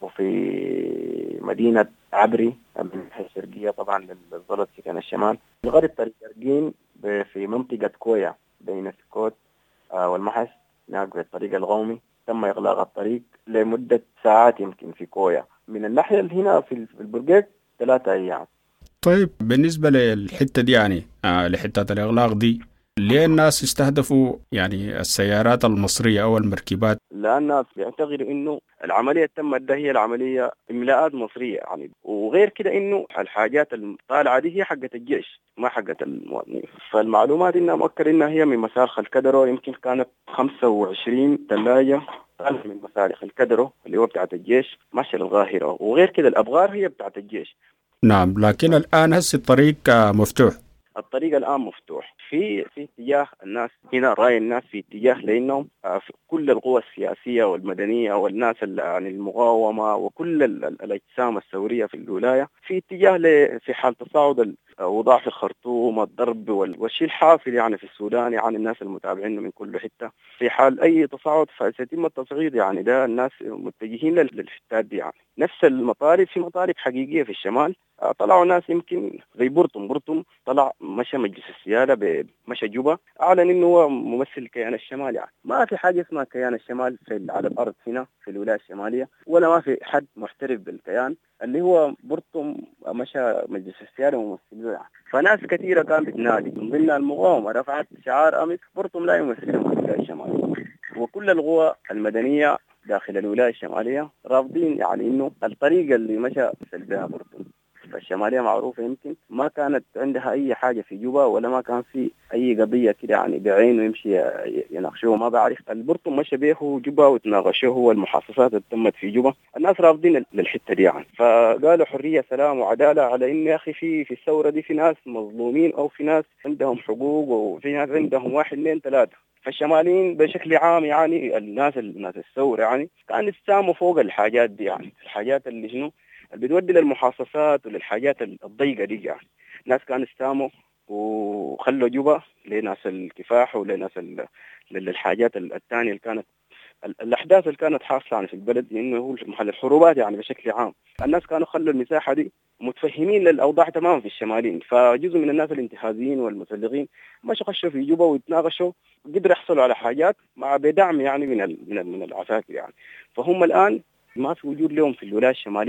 وفي مدينة عبري من الشرقية طبعا للظلت سكن الشمال، لغاية طريق أرجين في منطقة كويا بين سكوت والمحس هناك في الطريق القومي. تم إغلاق الطريق لمدة ساعات يمكن في كويا. من الناحية هنا في البرقيق ثلاثة أيام. طيب بالنسبة للحتة دي يعني آه لحتة الإغلاق دي ليه الناس استهدفوا يعني السيارات المصرية أو المركبات؟ لأن الناس بيعتقدوا إنه العملية تمت ده هي العملية إملاءات مصرية يعني، وغير كده إنه الحاجات الطالعة دي هي حقة الجيش ما حقة المواطنين. فالمعلومات إنها مؤكد إنها هي من مسالخ الكدرو، يمكن كانت خمسة وعشرين ثلاجة من مسالخ الكدرو اللي هو بتاعت الجيش ماشية للقاهرة، وغير كده الأبغار هي بتاعت الجيش. نعم، لكن الآن هسه الطريق مفتوح. الطريق الآن مفتوح في في اتجاه الناس هنا، رأي الناس في اتجاه لأنهم في كل القوى السياسية والمدنية والناس يعني المقاومة وكل الأجسام الثورية في الولاية في اتجاه في حال تصاعد الأوضاع في الخرطوم، الضرب والشيء الحافل يعني في السودان، يعني الناس المتابعين من كل حتة في حال أي تصاعد فسيتم التصعيد. يعني ده الناس متجهين للحتات دي، يعني نفس المطالب في مطالب حقيقية في الشمال. طلعوا ناس يمكن زي برطم برطم طلع مشى مجلس السيادة بمشى جوبا أعلن إنه هو ممثل كيان الشمال. يعني ما في حاجة اسمها كيان الشمال في على الأرض هنا في الولاية الشمالية، ولا ما في حد محترف بالكيان اللي هو برطم مشى مجلس السيادة وممثله. يعني فناس كثيرة كانت بتنادي من ضمن المقاومة رفعت شعار أمس برطم لا يمثل الولاية الشمالية، وكل القوى المدنية داخل الولاية الشمالية رافضين يعني إنه الطريقة اللي مشى بها برطم. فالشمالية معروفة يمكن ما كانت عندها أي حاجة في جوبا، ولا ما كان في أي قضية كده يعني بعينه يمشي يناقشوه. ما بعرف البرطم مشى به جوبا وتناقشوه والمحاصصات اللي تمت في جوبا. الناس رافضين للحتة دي يعني، فقالوا حرية سلام وعدالة، على إن يا أخي في في الثورة دي في ناس مظلومين أو في ناس عندهم حقوق وفي ناس عندهم واحد اثنين ثلاثة. فالشماليين بشكل عام يعني الناس الناس الثورة يعني كانوا يتساموا فوق الحاجات دي، يعني الحاجات اللي شنو اللي بتودي للمحاصصات وللحاجات الضيقة دي. يعني ناس كانوا استاموا وخلوا جوبا لناس الكفاح ولناس للحاجات الثانية اللي كانت الأحداث اللي كانت حاصلة يعني في البلد، لأنه هو محل الحروبات يعني بشكل عام. الناس كانوا خلوا المساحة دي متفهمين للأوضاع تماما في الشمالين. فجزء من الناس الانتهازيين والمسلغين مش خشوا في جوبا ويتناقشوا، قدروا يحصلوا على حاجات مع بدعم يعني من من من العساكر يعني. فهم الآن ما في وجود لهم في الولاية الشمالية يعني،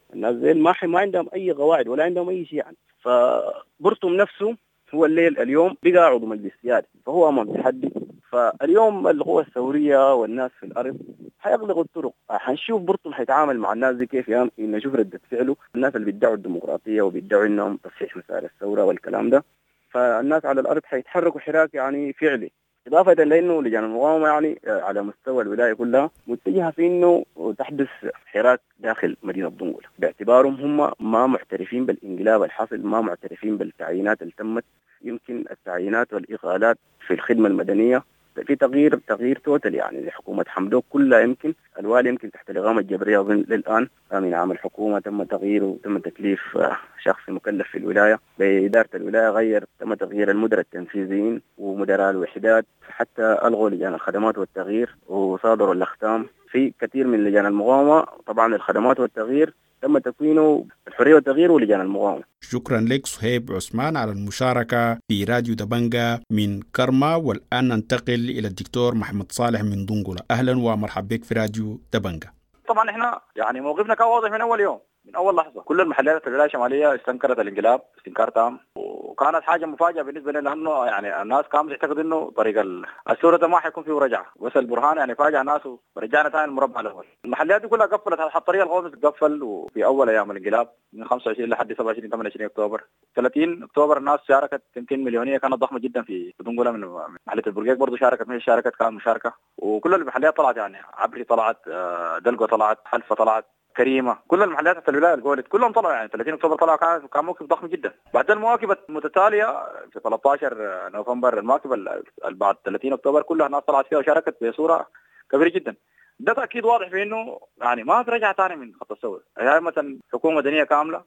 الناس زي ما ما عندهم اي قواعد ولا عندهم اي شيء يعني. فبرتم نفسه هو الليل اليوم بقى عضو مجلس سيادي، فهو امام تحدي. فاليوم القوى الثوريه والناس في الارض حيغلقوا الطرق، حنشوف برتم حيتعامل مع الناس دي كيف، يعني نشوف رده فعله. الناس اللي بيدعوا الديمقراطيه وبيدعوا انهم تصحيح مسار الثوره والكلام ده، فالناس على الارض حيتحركوا حراك يعني فعلي. إضافة لأنه لجان المقاومة يعني على مستوى الولاية كلها متجهة في أنه تحدث حراك داخل مدينة دنقلة، باعتبارهم هم ما معترفين بالانقلاب الحاصل، ما معترفين بالتعيينات اللي تمت. يمكن التعيينات والإقالات في الخدمة المدنية في تغيير تغيير توتال يعني لحكومة حمدوك كلها. يمكن الوالي يمكن تحت الإقامة الجبرية للآن من عام الحكومة تم تغييره وتم تكليف شخص مكلف في الولاية بإدارة الولاية، غير تم تغيير المدراء التنفيذيين ومدراء الوحدات، حتى ألغوا لجان الخدمات والتغيير وصادروا الأختام في كثير من لجان المقاومة. طبعا الخدمات والتغيير تم تكوينه الحرية والتغيير ولجان المقاومة. شكرا لك صهيب عثمان على المشاركة في راديو دبنجة من كرما. والآن ننتقل إلى الدكتور محمد صالح من دنقلة. أهلا ومرحبا بك في راديو دبنجة. طبعا احنا يعني موقفنا كان واضح من أول يوم، من أول لحظة. كل المحليات في الولاية الشمالية استنكرت الانقلاب استنكار تام، وكانت حاجة مفاجأة بالنسبة لنا لأنه يعني الناس كانت تعتقد إنه طريق الثورة ما حيكون فيه رجعة، بس البرهان يعني فاجأ الناس ورجعنا ثاني المربع الأول. المحليات دي كلها قفلت، الطريق الغوص تقفل، وفي أول أيام الانقلاب من خمسة وعشرين لحد سبعة وعشرين ثمانية وعشرين أكتوبر. ثلاثين أكتوبر الناس شاركت، يمكن مليونية كانت ضخمة جدا في دنقلة. من محلية البرقيق برضو شاركت، مش شاركت كان مشاركة، وكل المحليات طلعت يعني عبري طلعت، دلقو طلعت، حلفة طلعت، كريمة، كل المحليات في الولاية الجولد كلهم طلعوا يعني. ثلاثين أكتوبر طلعوا، كان كان موقف ضخم جدا. بعد المواكب المتتالية في ثلاثة عشر نوفمبر المواكب بعد ثلاثين أكتوبر كلها الناس طلعت فيها وشاركت بصورة كبيرة جدا. ده تأكيد واضح في إنه يعني ما ترجع ثاني من خط الثورة، يا إما حكومة مدنية كاملة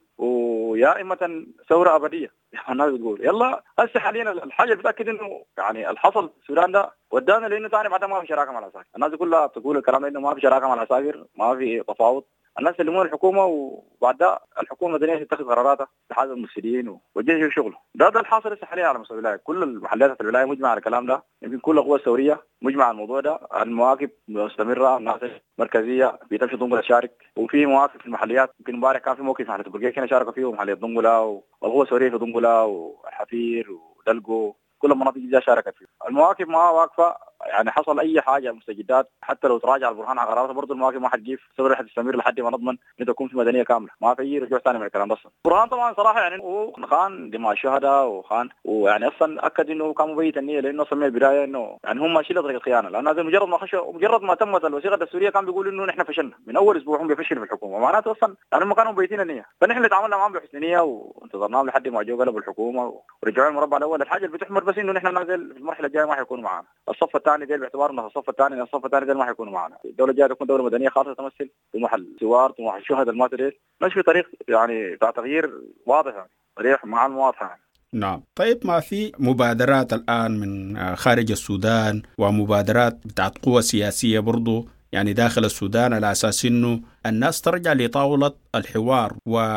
ويا إما ثورة أبدية. يعني الناس بتقول يلا هسه حاليا الحاجة اللي بتأكد إنه يعني الحصل في السودان ده ودانا لأنه ثاني بعد ما في شراكة مع العساكر. الناس كلها بتقول الكلام إنه ما في شراكة مع العساكر، ما في تفاوض. الناس يلمون الحكومة وبعد ده الحكومة المدنية تتخذ قراراتها لحاجة المفسدين والجيش شغله. ده ده الحاصل لسه حاليا على مستوى الولاية. كل المحليات في الولاية مجمع على الكلام ده، يمكن كل القوى الثورية مجمع على الموضوع ده. المواقف مستمرة، الناس مركزية بيتمشي دنقلة تشارك، وفي مواقف في المحليات. يمكن امبارح كان في موقف في محلية البرقيق هنا شاركوا فيه محلية دنقلة والقوى الثورية في دنقلة والحفير ودلقو، كل المناطق دي شاركت فيه. المواقف ما واقفة يعني، حصل اي حاجه مستجدات حتى لو تراجع البرهان على قراراته برضه المواقف ما حتجيب ثوره حتستمر لحد ما نضمن ان تكون في مدنيه كامله، ما في اي رجوع ثاني من الكلام ده. البرهان طبعا صراحه يعني وخان دماء الشهداء وخان، ويعني اصلا اكد انه كان مبيت النيه، لانه اصلا من البدايه انه يعني هم ماشيين لطريق الخيانه. لان هذا مجرد ما خشوا مجرد ما تمت الوثيقه الدستوريه كان بيقولوا انه نحن فشلنا من اول اسبوع، هم بيفشلوا في الحكومه. معناته اصلا يعني هم كانوا مبيتين النيه، فنحن اللي تعاملنا معهم بحسن نيه وانتظرناهم لحد ما جو قلبوا الحكومه ورجعوا المربع الاول. الحاجه اللي بتحمر بس انه نحن نازل في المرحله الجايه ما حيكونوا معنا. الصف الثاني ديل باعتبار انه الصف الثاني الصف الثاني ده ما حيكونوا معنا. الدوله الجايه تكون دوله مدنيه خاصه تمثل طموح الثوار، طموح الشهداء الماتريال، مش في طريق يعني بتاع تغيير واضح يعني، طريق مع المواضحه يعني. نعم. طيب ما في مبادرات الآن من خارج السودان ومبادرات بتاعت قوى سياسية برضو يعني داخل السودان على أساس إنه الناس ترجع لطاولة الحوار؟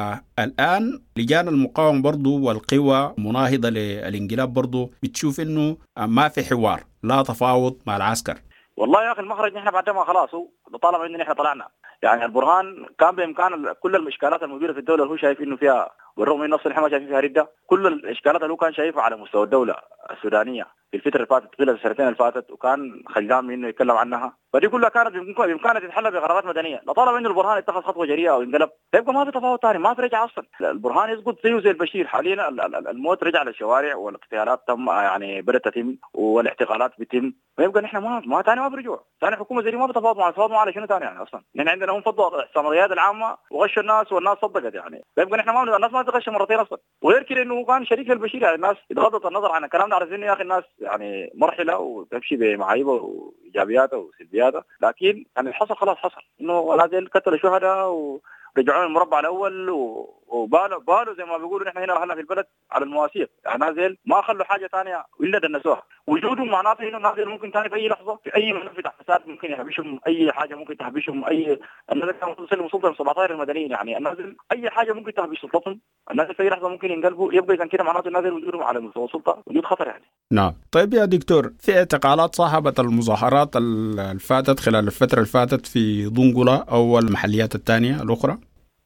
والآن لجان المقاومة برضو والقوى مناهضة للانقلاب برضو بتشوف إنه ما في حوار، لا تفاوض مع العسكر. والله يا أخي المخرج نحن بعد ما خلاص هو طالما إنه نحن طلعنا يعني البرهان كان بإمكان كل الإشكالات الموجودة في الدولة اللي هو شايف إنه فيها، بالرغم إنه أصلا نحن ما شايفين فيها ردة، كل الإشكالات اللي هو كان شايفها على مستوى الدولة السودانية في الفترة اللي فاتت طيلة السنتين اللي فاتت وكان خجلان من إنه يتكلم عنها، فدي كلها كانت بإمكانها تتحل بقرارات مدنية. لطالما إنه البرهان اتخذ خطوة جريئة أو انقلب يبقى ما في تفاوض ثاني، ما في رجع أصلا. البرهان يسقط زيه زي البشير. حاليا الموت رجع للشوارع والاغتيالات تم يعني بدأت تتم والاعتقالات بتم، ويبقى نحن ما ما ثاني ما برجوع ثاني. حكومة زي دي ما بتفاوض مع التفاوض على شنو ثاني يعني؟ أصلا نحن عندنا هم فضوا السامريات العامة وغشوا الناس والناس صدقت يعني، فيبقى نحن ما الناس ما تغش مرتين أصلا. وغير كده إنه كان شريك للبشير يعني، الناس يتغضت النظر عن الكلام ده على إنه يا أخي الناس يعني مرحلة وتمشي بمعايبه وإيجابياته وسلبياته، لكن يعني الحصل خلاص حصل إنه نازل قتل الشهداء ورجعوا المربع الأول وبالوا بالوا زي ما بيقولوا نحن هنا أهلنا في البلد على المواثيق يعني، نازل ما خلوا حاجة ثانية إلا دنسوها. وجودهم معناته إنه نازل ممكن ثاني في أي لحظة في أي ملف تحسات ممكن يحبشهم، أي حاجة ممكن تحبشهم، أي الناس كانوا يسلموا سلطة سبعة عشر المدنيين يعني، النازل أي حاجة ممكن تحبش سلطتهم، النازل في أي لحظة ممكن ينقلبوا. يبقى إذا كده معناته النازل وجودهم على مستوى السلطة وجود خطر يعني. نعم. طيب يا دكتور، في اعتقالات صاحبة المظاهرات الفاتت خلال الفترة الفاتت في دنقلة أو المحليات الثانية الأخرى؟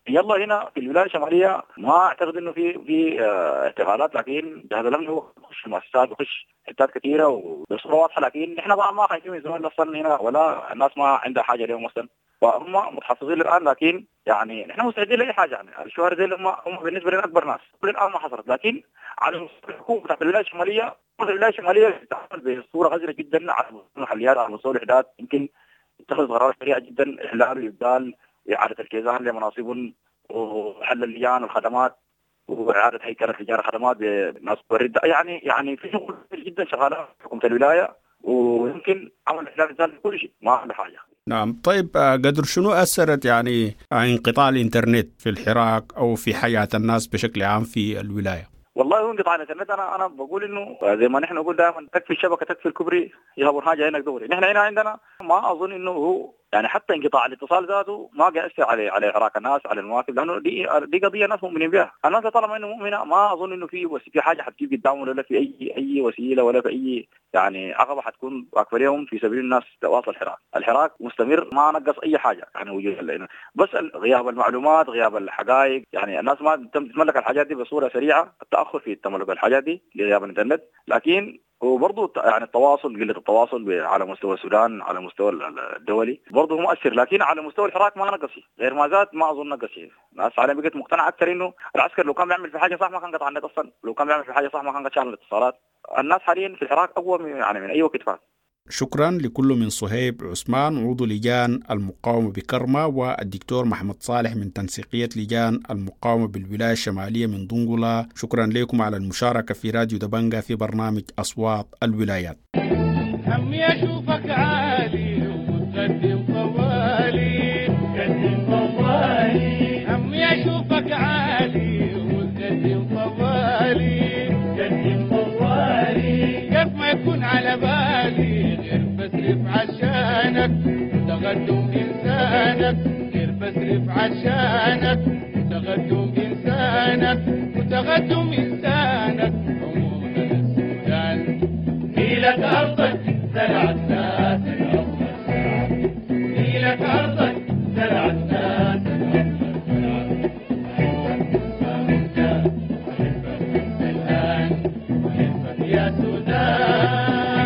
يلا هنا في الولايه الشماليه ما اعتقد انه في في اه احتفالات، لكن هذا لم هو يخش مؤسسات ويخش حتات كثيره وبصوره واضحه، لكن احنا طبعا ما خايفين من زمان اصلا هنا، ولا الناس ما عندها حاجه اليوم اصلا، فهم متحفظين الان. لكن يعني نحن مستعدين لاي حاجه. يعني الشهر دي هم هم بالنسبه لنا اكبر ناس كل الان ما حصلت، لكن على مستوى الحكومه بتاعت الولايه الشماليه، الولايه الشماليه تتعامل بصوره غزيره جدا على مستوى المحليات، على مستوى الوحدات. يمكن تتخذ قرارات سريعه جدا، احلال الابدال، اعاده الكيزان لمناصبهم، وحل اللجان والخدمات، واعاده هيكله لجان الخدمات بناس ورده. يعني يعني في شغل جدا شغاله في حكومه الولايه، ويمكن عمل احلال الابدال كل شيء ما عنده حاجه. نعم. طيب قدر شنو أثرت يعني انقطاع الإنترنت في الحراك أو في حياة الناس بشكل عام في الولاية؟ والله هو انقطاع الانترنت انا انا بقول انه زي ما نحن نقول دائما تكفي الشبكه تكفي الكوبري يهبر حاجه هناك دوري. نحن هنا عندنا ما اظن انه هو يعني حتى انقطاع الاتصال ذاته ما قاعد يأثر على على حراك الناس على المواقف، لانه دي دي قضيه ناس مؤمنين بها. الناس طالما انه مؤمنه ما اظن انه في في حاجه حتجيب قدامهم، ولا في اي اي وسيله ولا في اي يعني عقبه حتكون واقفه لهم في سبيل الناس تواصل الحراك. الحراك مستمر ما نقص اي حاجه يعني وجود، بس غياب المعلومات، غياب الحقائق. يعني الناس ما تملك الحاجات دي بصوره سريعه، التاخر في تملك الحاجات دي لغياب الانترنت. لكن وبرضه يعني التواصل، قله التواصل على مستوى السودان، على مستوى الدولي برضه مؤثر، لكن على مستوى الحراك ما نقصي غير ما زاد، ما اظن نقصي. الناس عالم بقت مقتنعه اكثر انه العسكر لو كان بيعمل في حاجه صح ما كان قطع النت اصلا، لو كان بيعمل في حاجه صح ما كان قطع الاتصالات. الناس حاليا في الحراك اقوى من يعني من اي وقت فات. شكرا لكل من صهيب عثمان عضو لجان المقاومة بكرمة، والدكتور محمد صالح من تنسيقية لجان المقاومة بالولاية الشمالية من دنقلة. شكرا لكم على المشاركة في راديو دبنجة في برنامج أصوات الولايات. همي أشوفك عالي وتقدم طوالي، تقدم طوالي. همي أشوفك عالي وتقدم طوالي، تقدم طوالي. كيف ما يكون على بالي غير بصرف عشانك تقدم إنسانك، غير بصرف عشانك تقدم إنسانك وتقدم إنسانك. أمورنا للسودان نيلك أرضك زرع الناس الأخضر زرع، نيلك أرضك زرع الناس الأخضر زرع. أحبك ما أنت، أحبك الآن، أحبك يا سودان.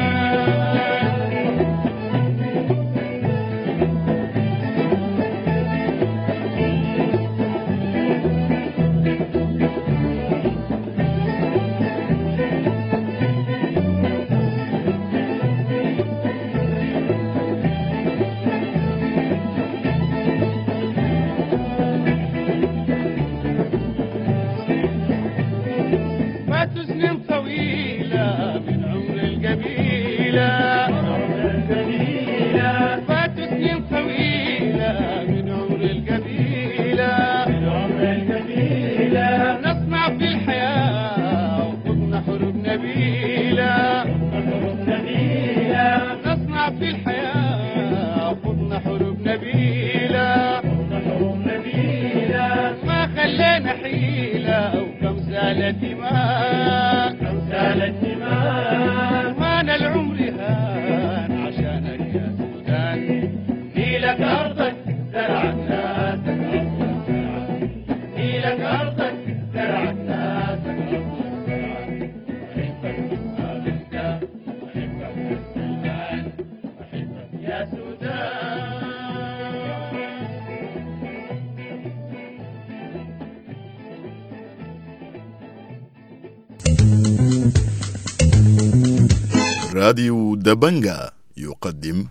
راديو دبنجة يقدم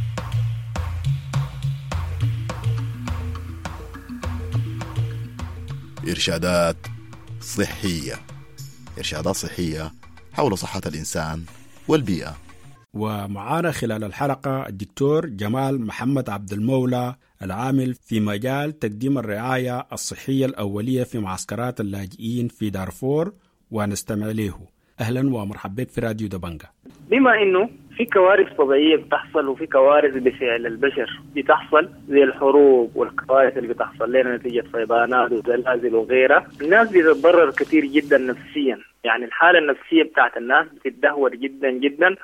إرشادات صحية، إرشادات صحية حول صحة الإنسان والبيئة. ومعانا خلال الحلقة الدكتور جمال محمد عبد المولى العامل في مجال تقديم الرعاية الصحية الأولية في معسكرات اللاجئين في دارفور، ونستمع له. أهلا ومرحبا بك في راديو دبنجة. بما إنه في كوارث طبيعية بتحصل وفي كوارث بفعل البشر بتحصل زي الحروب والكوارث اللي بتحصل لنا نتيجة فيضانات وزلازل وغيرها، الناس بتتضرر كثير جدا نفسيا. يعني الحالة النفسية بتاعت الناس بتتدهور جدا جدا،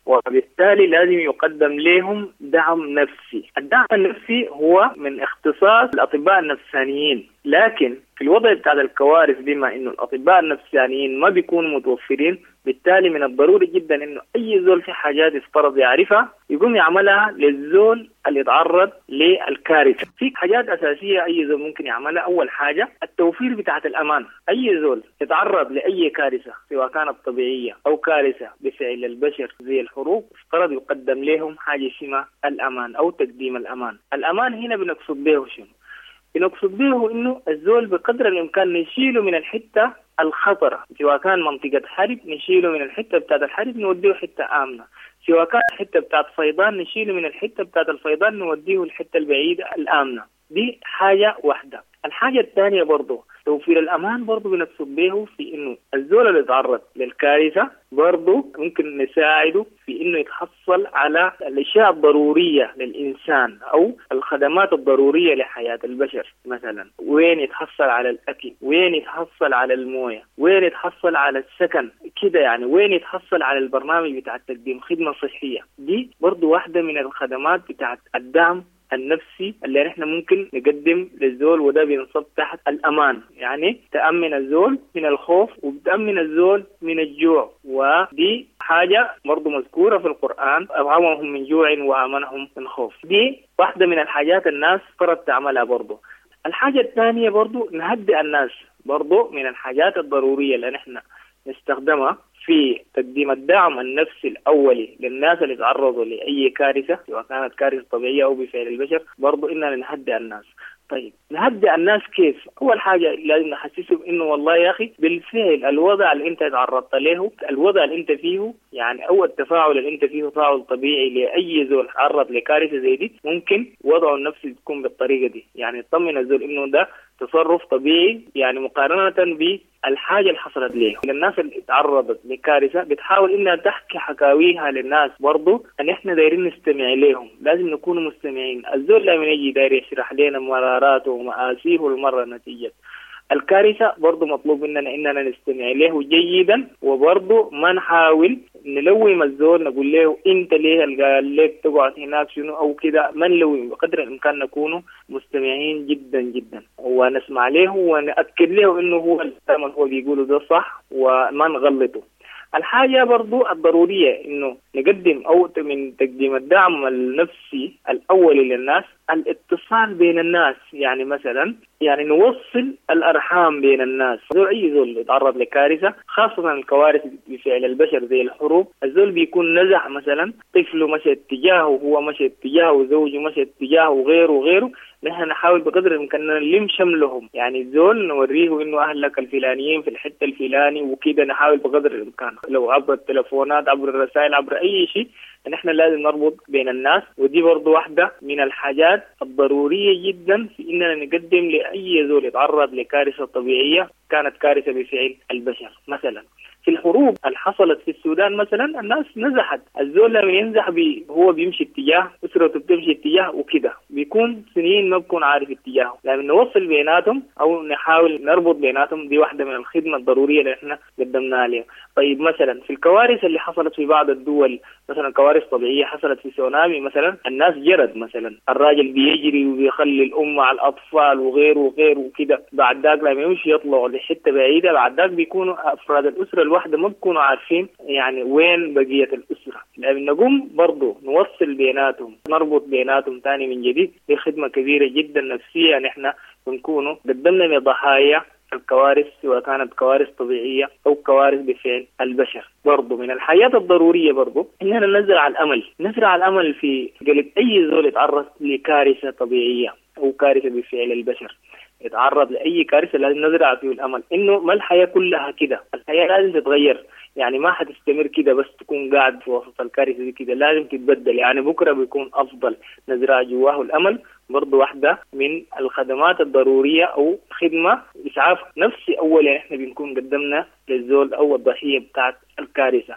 وبالتالي لازم يقدم لهم دعم نفسي. الدعم النفسي هو من اختصاص الأطباء النفسانيين، لكن في الوضع بتاع الكوارث بما إنه الأطباء النفسانيين ما بيكونوا متوفرين، بالتالي من الضروري جدا إنه أي زول في حاجات يفترض يعرفها يقوم يعملها للزول اللي يتعرض للكارثة. في حاجات أساسية أي زول ممكن يعملها. أول حاجة التوفير بتاعة الأمان. أي زول يتعرض لأي كارثة سواء كانت طبيعية أو كارثة بفعل البشر زي الحروب، افترض يقدم لهم حاجة اسمها الأمان أو تقديم الأمان. الأمان هنا بنقصد به شنو؟ بنقصد به إنه الزول بقدر الإمكان نشيله من الحتة الخطرة، سواء كان منطقة حرب نشيله من الحتة بتاعة الحرب نوديه حتة آمنة، سواء كان الحتة بتاعة فيضان نشيله من الحتة بتاعة الفيضان نوديه الحتة البعيدة الآمنة. دي حاجة واحدة. الحاجة الثانية برضو توفير الأمان، برضو بنقصد به في إنه الزول اللي يتعرض للكارثة برضو ممكن نساعده في إنه يتحصل على الأشياء الضرورية للإنسان أو الخدمات الضرورية لحياة البشر. مثلا وين يتحصل على الأكل، وين يتحصل على الموية، وين يتحصل على السكن كده، يعني وين يتحصل على البرنامج بتاع تقديم خدمة صحية. دي برضو واحدة من الخدمات بتاع الدعم النفسي اللي نحن ممكن نقدم للزول، وده بينصب تحت الأمان، يعني تأمن الزول من الخوف وبتأمن الزول من الجوع. ودي حاجة برضو مذكورة في القرآن، أطعمهم من جوع وآمنهم من خوف. دي واحدة من الحاجات الناس فرض تعملها برضو. الحاجة الثانية برضو نهدئ الناس، برضو من الحاجات الضرورية اللي نحن نستخدمها في تقديم الدعم النفسي الأولي للناس اللي تعرضوا لأي كارثة سواء كانت كارثة طبيعية أو بفعل البشر، برضو إننا نهدئ الناس. طيب نهدئ الناس كيف؟ أول حاجة لازم نحسسهم إنه والله يا أخي بالفعل الوضع اللي أنت تعرضت له، الوضع اللي أنت فيه يعني أو التفاعل اللي أنت فيه تفاعل طبيعي لأي زول تعرض لكارثة زي دي، ممكن وضعه النفسي تكون بالطريقة دي. يعني تطمن الزول إنه ده تصرف طبيعي، يعني مقارنة بالحاجة اللي حصلت له. الناس اللي تعرضت لكارثة بتحاول إنها تحكي حكاويها للناس، برضو أن إحنا دايرين نستمع لهم، لازم نكون مستمعين. الزول لما يجي داير يشرح لنا مراراته ومآسيه المرة نتيجة الكارثة، برضو مطلوب مننا إننا نستمع له جيدا، وبرضو ما نحاول نلوم الزول نقول له أنت ليه قال لك تقعد هناك شنو أو كده. ما نلوم، بقدر الإمكان نكون مستمعين جدا جدا ونسمع له ونأكد له إنه هو الكلام هو بيقوله ده صح وما نغلطه. الحاجة برضو الضرورية إنه نقدم أو من تقديم الدعم النفسي الأولي للناس الاتصال بين الناس. يعني مثلا يعني نوصل الأرحام بين الناس. زول أي زول يتعرض لكارثة، خاصة الكوارث بفعل البشر زي الحروب، الزول بيكون نزح مثلا طفله مشى اتجاهه، هو مشى اتجاهه، زوجه مشى اتجاهه، وغيره وغيره. نحن نحاول بقدر الإمكان نلم شملهم، يعني الزول نوريه إنه أهلك الفلانيين في الحتة الفلاني وكده. نحاول بقدر الإمكان لو عبر التلفونات، عبر الرسائل، عبر أي شيء، نحن لازم نربط بين الناس. ودي برضو واحدة من الحاجات الضرورية جدا في إننا نقدم لأي زول يتعرض لكارثة طبيعية كانت كارثة بفعل البشر. مثلا في الحروب اللي حصلت في السودان مثلا الناس نزحت، الزول لما ينزح بي هو بيمشي اتجاه، أسرته بتمشي اتجاه وكده، بيكون سنين ما بكون عارف اتجاهه. لما نوصل بيناتهم أو نحاول نربط بيناتهم، دي واحدة من الخدمة الضرورية اللي احنا قدمناها لهم. طيب مثلا في الكوارث اللي حصلت في بعض الدول، مثلا كوارث طبيعية حصلت في سونامي مثلا، الناس جرد مثلا، الراجل بيجري وبيخلي الأم مع الأطفال وغيره وغيره وكده. بعد ذاك لما يمشي يطلعوا لحتة بعيدة، بعد ذاك بيكونوا أفراد الأسرة الواحدة ما بيكونوا عارفين يعني وين بقية الأسرة. لما نقوم برضو نوصل بيناتهم، نربط بيناتهم تاني من جديد، دي خدمة كبيرة جدا نفسية نحن بنكونوا قدمنا لضحايا الكوارث سواء كانت كوارث طبيعية أو كوارث بفعل البشر. برضو من الحياة الضرورية برضو إننا نزرع الأمل، نزرع الأمل في قلب أي زول يتعرض لكارثة طبيعية أو كارثة بفعل البشر. يتعرض لأي كارثة لازم نزرع فيه الأمل إنه ما الحياة كلها كده، الحياة لازم تتغير. يعني ما حتستمر كده بس تكون قاعد في وسط الكارثة دي كده، لازم تتبدل. يعني بكرة بيكون أفضل، نزرع جواه الأمل. برضو واحدة من الخدمات الضرورية أو خدمة إسعاف نفسي أولا إحنا بنكون قدمنا للزول أو الضحية بتاعت الكارثة.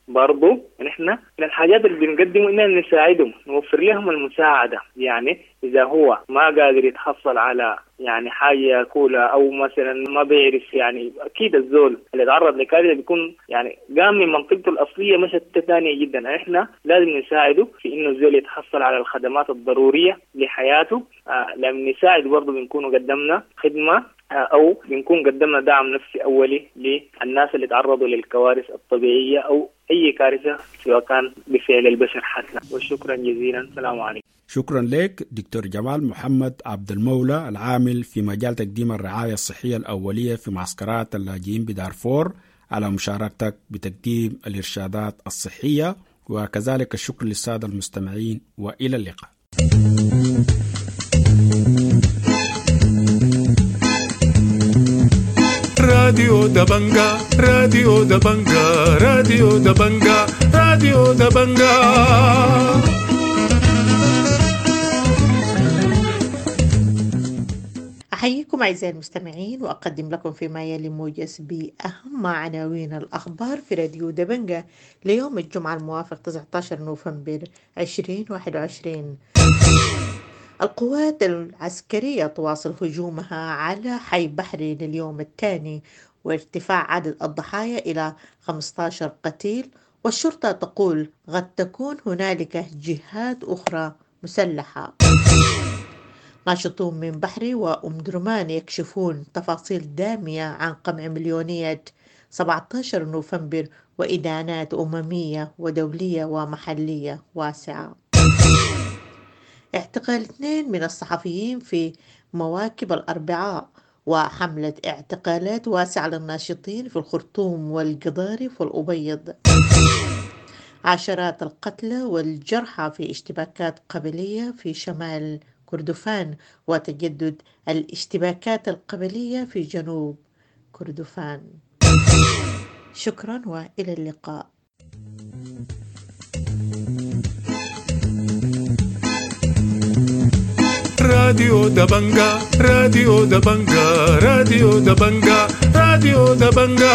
برضو نحن من الحاجات اللي بنقدمه إننا نساعدهم، نوفر لهم المساعدة. يعني إذا هو ما قادر يتحصل على يعني حاجة يأكلها أو مثلا ما بيعرف، يعني أكيد الزول اللي يتعرض لكارثة بيكون يعني قام من منطقته الأصلية مشتى ثانية جدا. إحنا لازم نساعده في إنه الزول يتحصل على الخدمات الضرورية لحياته. آه لما نساعد برضو بنكون قدمنا خدمة أو بنكون قدمنا دعم نفسي أولي للناس اللي تعرضوا للكوارث الطبيعية أو أي كارثة سواء كان بفعل البشر حتى. وشكرا جزيلا، السلام عليكم. شكرا لك دكتور جمال محمد عبد المولى، العامل في مجال تقديم الرعاية الصحية الأولية في معسكرات اللاجئين بدارفور، على مشاركتك بتقديم الإرشادات الصحية. وكذلك الشكر للسادة المستمعين، وإلى اللقاء. راديو دبنجا راديو دبنجا راديو دبنجا راديو دبنجا. أحييكم أعزائي المستمعين، وأقدم لكم فيما يلي موجز بأهم عناوين الأخبار في راديو دبنجا ليوم الجمعة الموافق تسعة عشر نوفمبر ألفين وواحد وعشرين. القوات العسكرية تواصل هجومها على حي بحري لليوم الثاني، وارتفاع عدد الضحايا إلى خمسة عشر قتيل، والشرطة تقول قد تكون هنالك جهات أخرى مسلحة. ناشطون من بحري وأم درمان يكشفون تفاصيل دامية عن قمع مليونية سبعة عشر نوفمبر وإدانات أممية ودولية ومحلية واسعة. اعتقال اثنين من الصحفيين في مواكب الأربعاء، وحملة اعتقالات واسعة للناشطين في الخرطوم والقضارف والأبيض. عشرات القتلى والجرحى في اشتباكات قبلية في شمال كردفان، وتجدد الاشتباكات القبلية في جنوب كردفان. شكرا وإلى اللقاء. راديو دبنجا راديو دبنجا راديو دبنجا راديو دبنجا.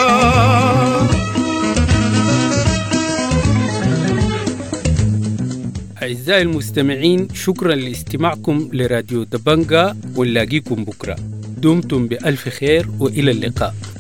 أعزائي المستمعين، شكرا لاستماعكم لراديو دبنجا، ونلاقيكم بكرة. دمتم بألف خير وإلى اللقاء.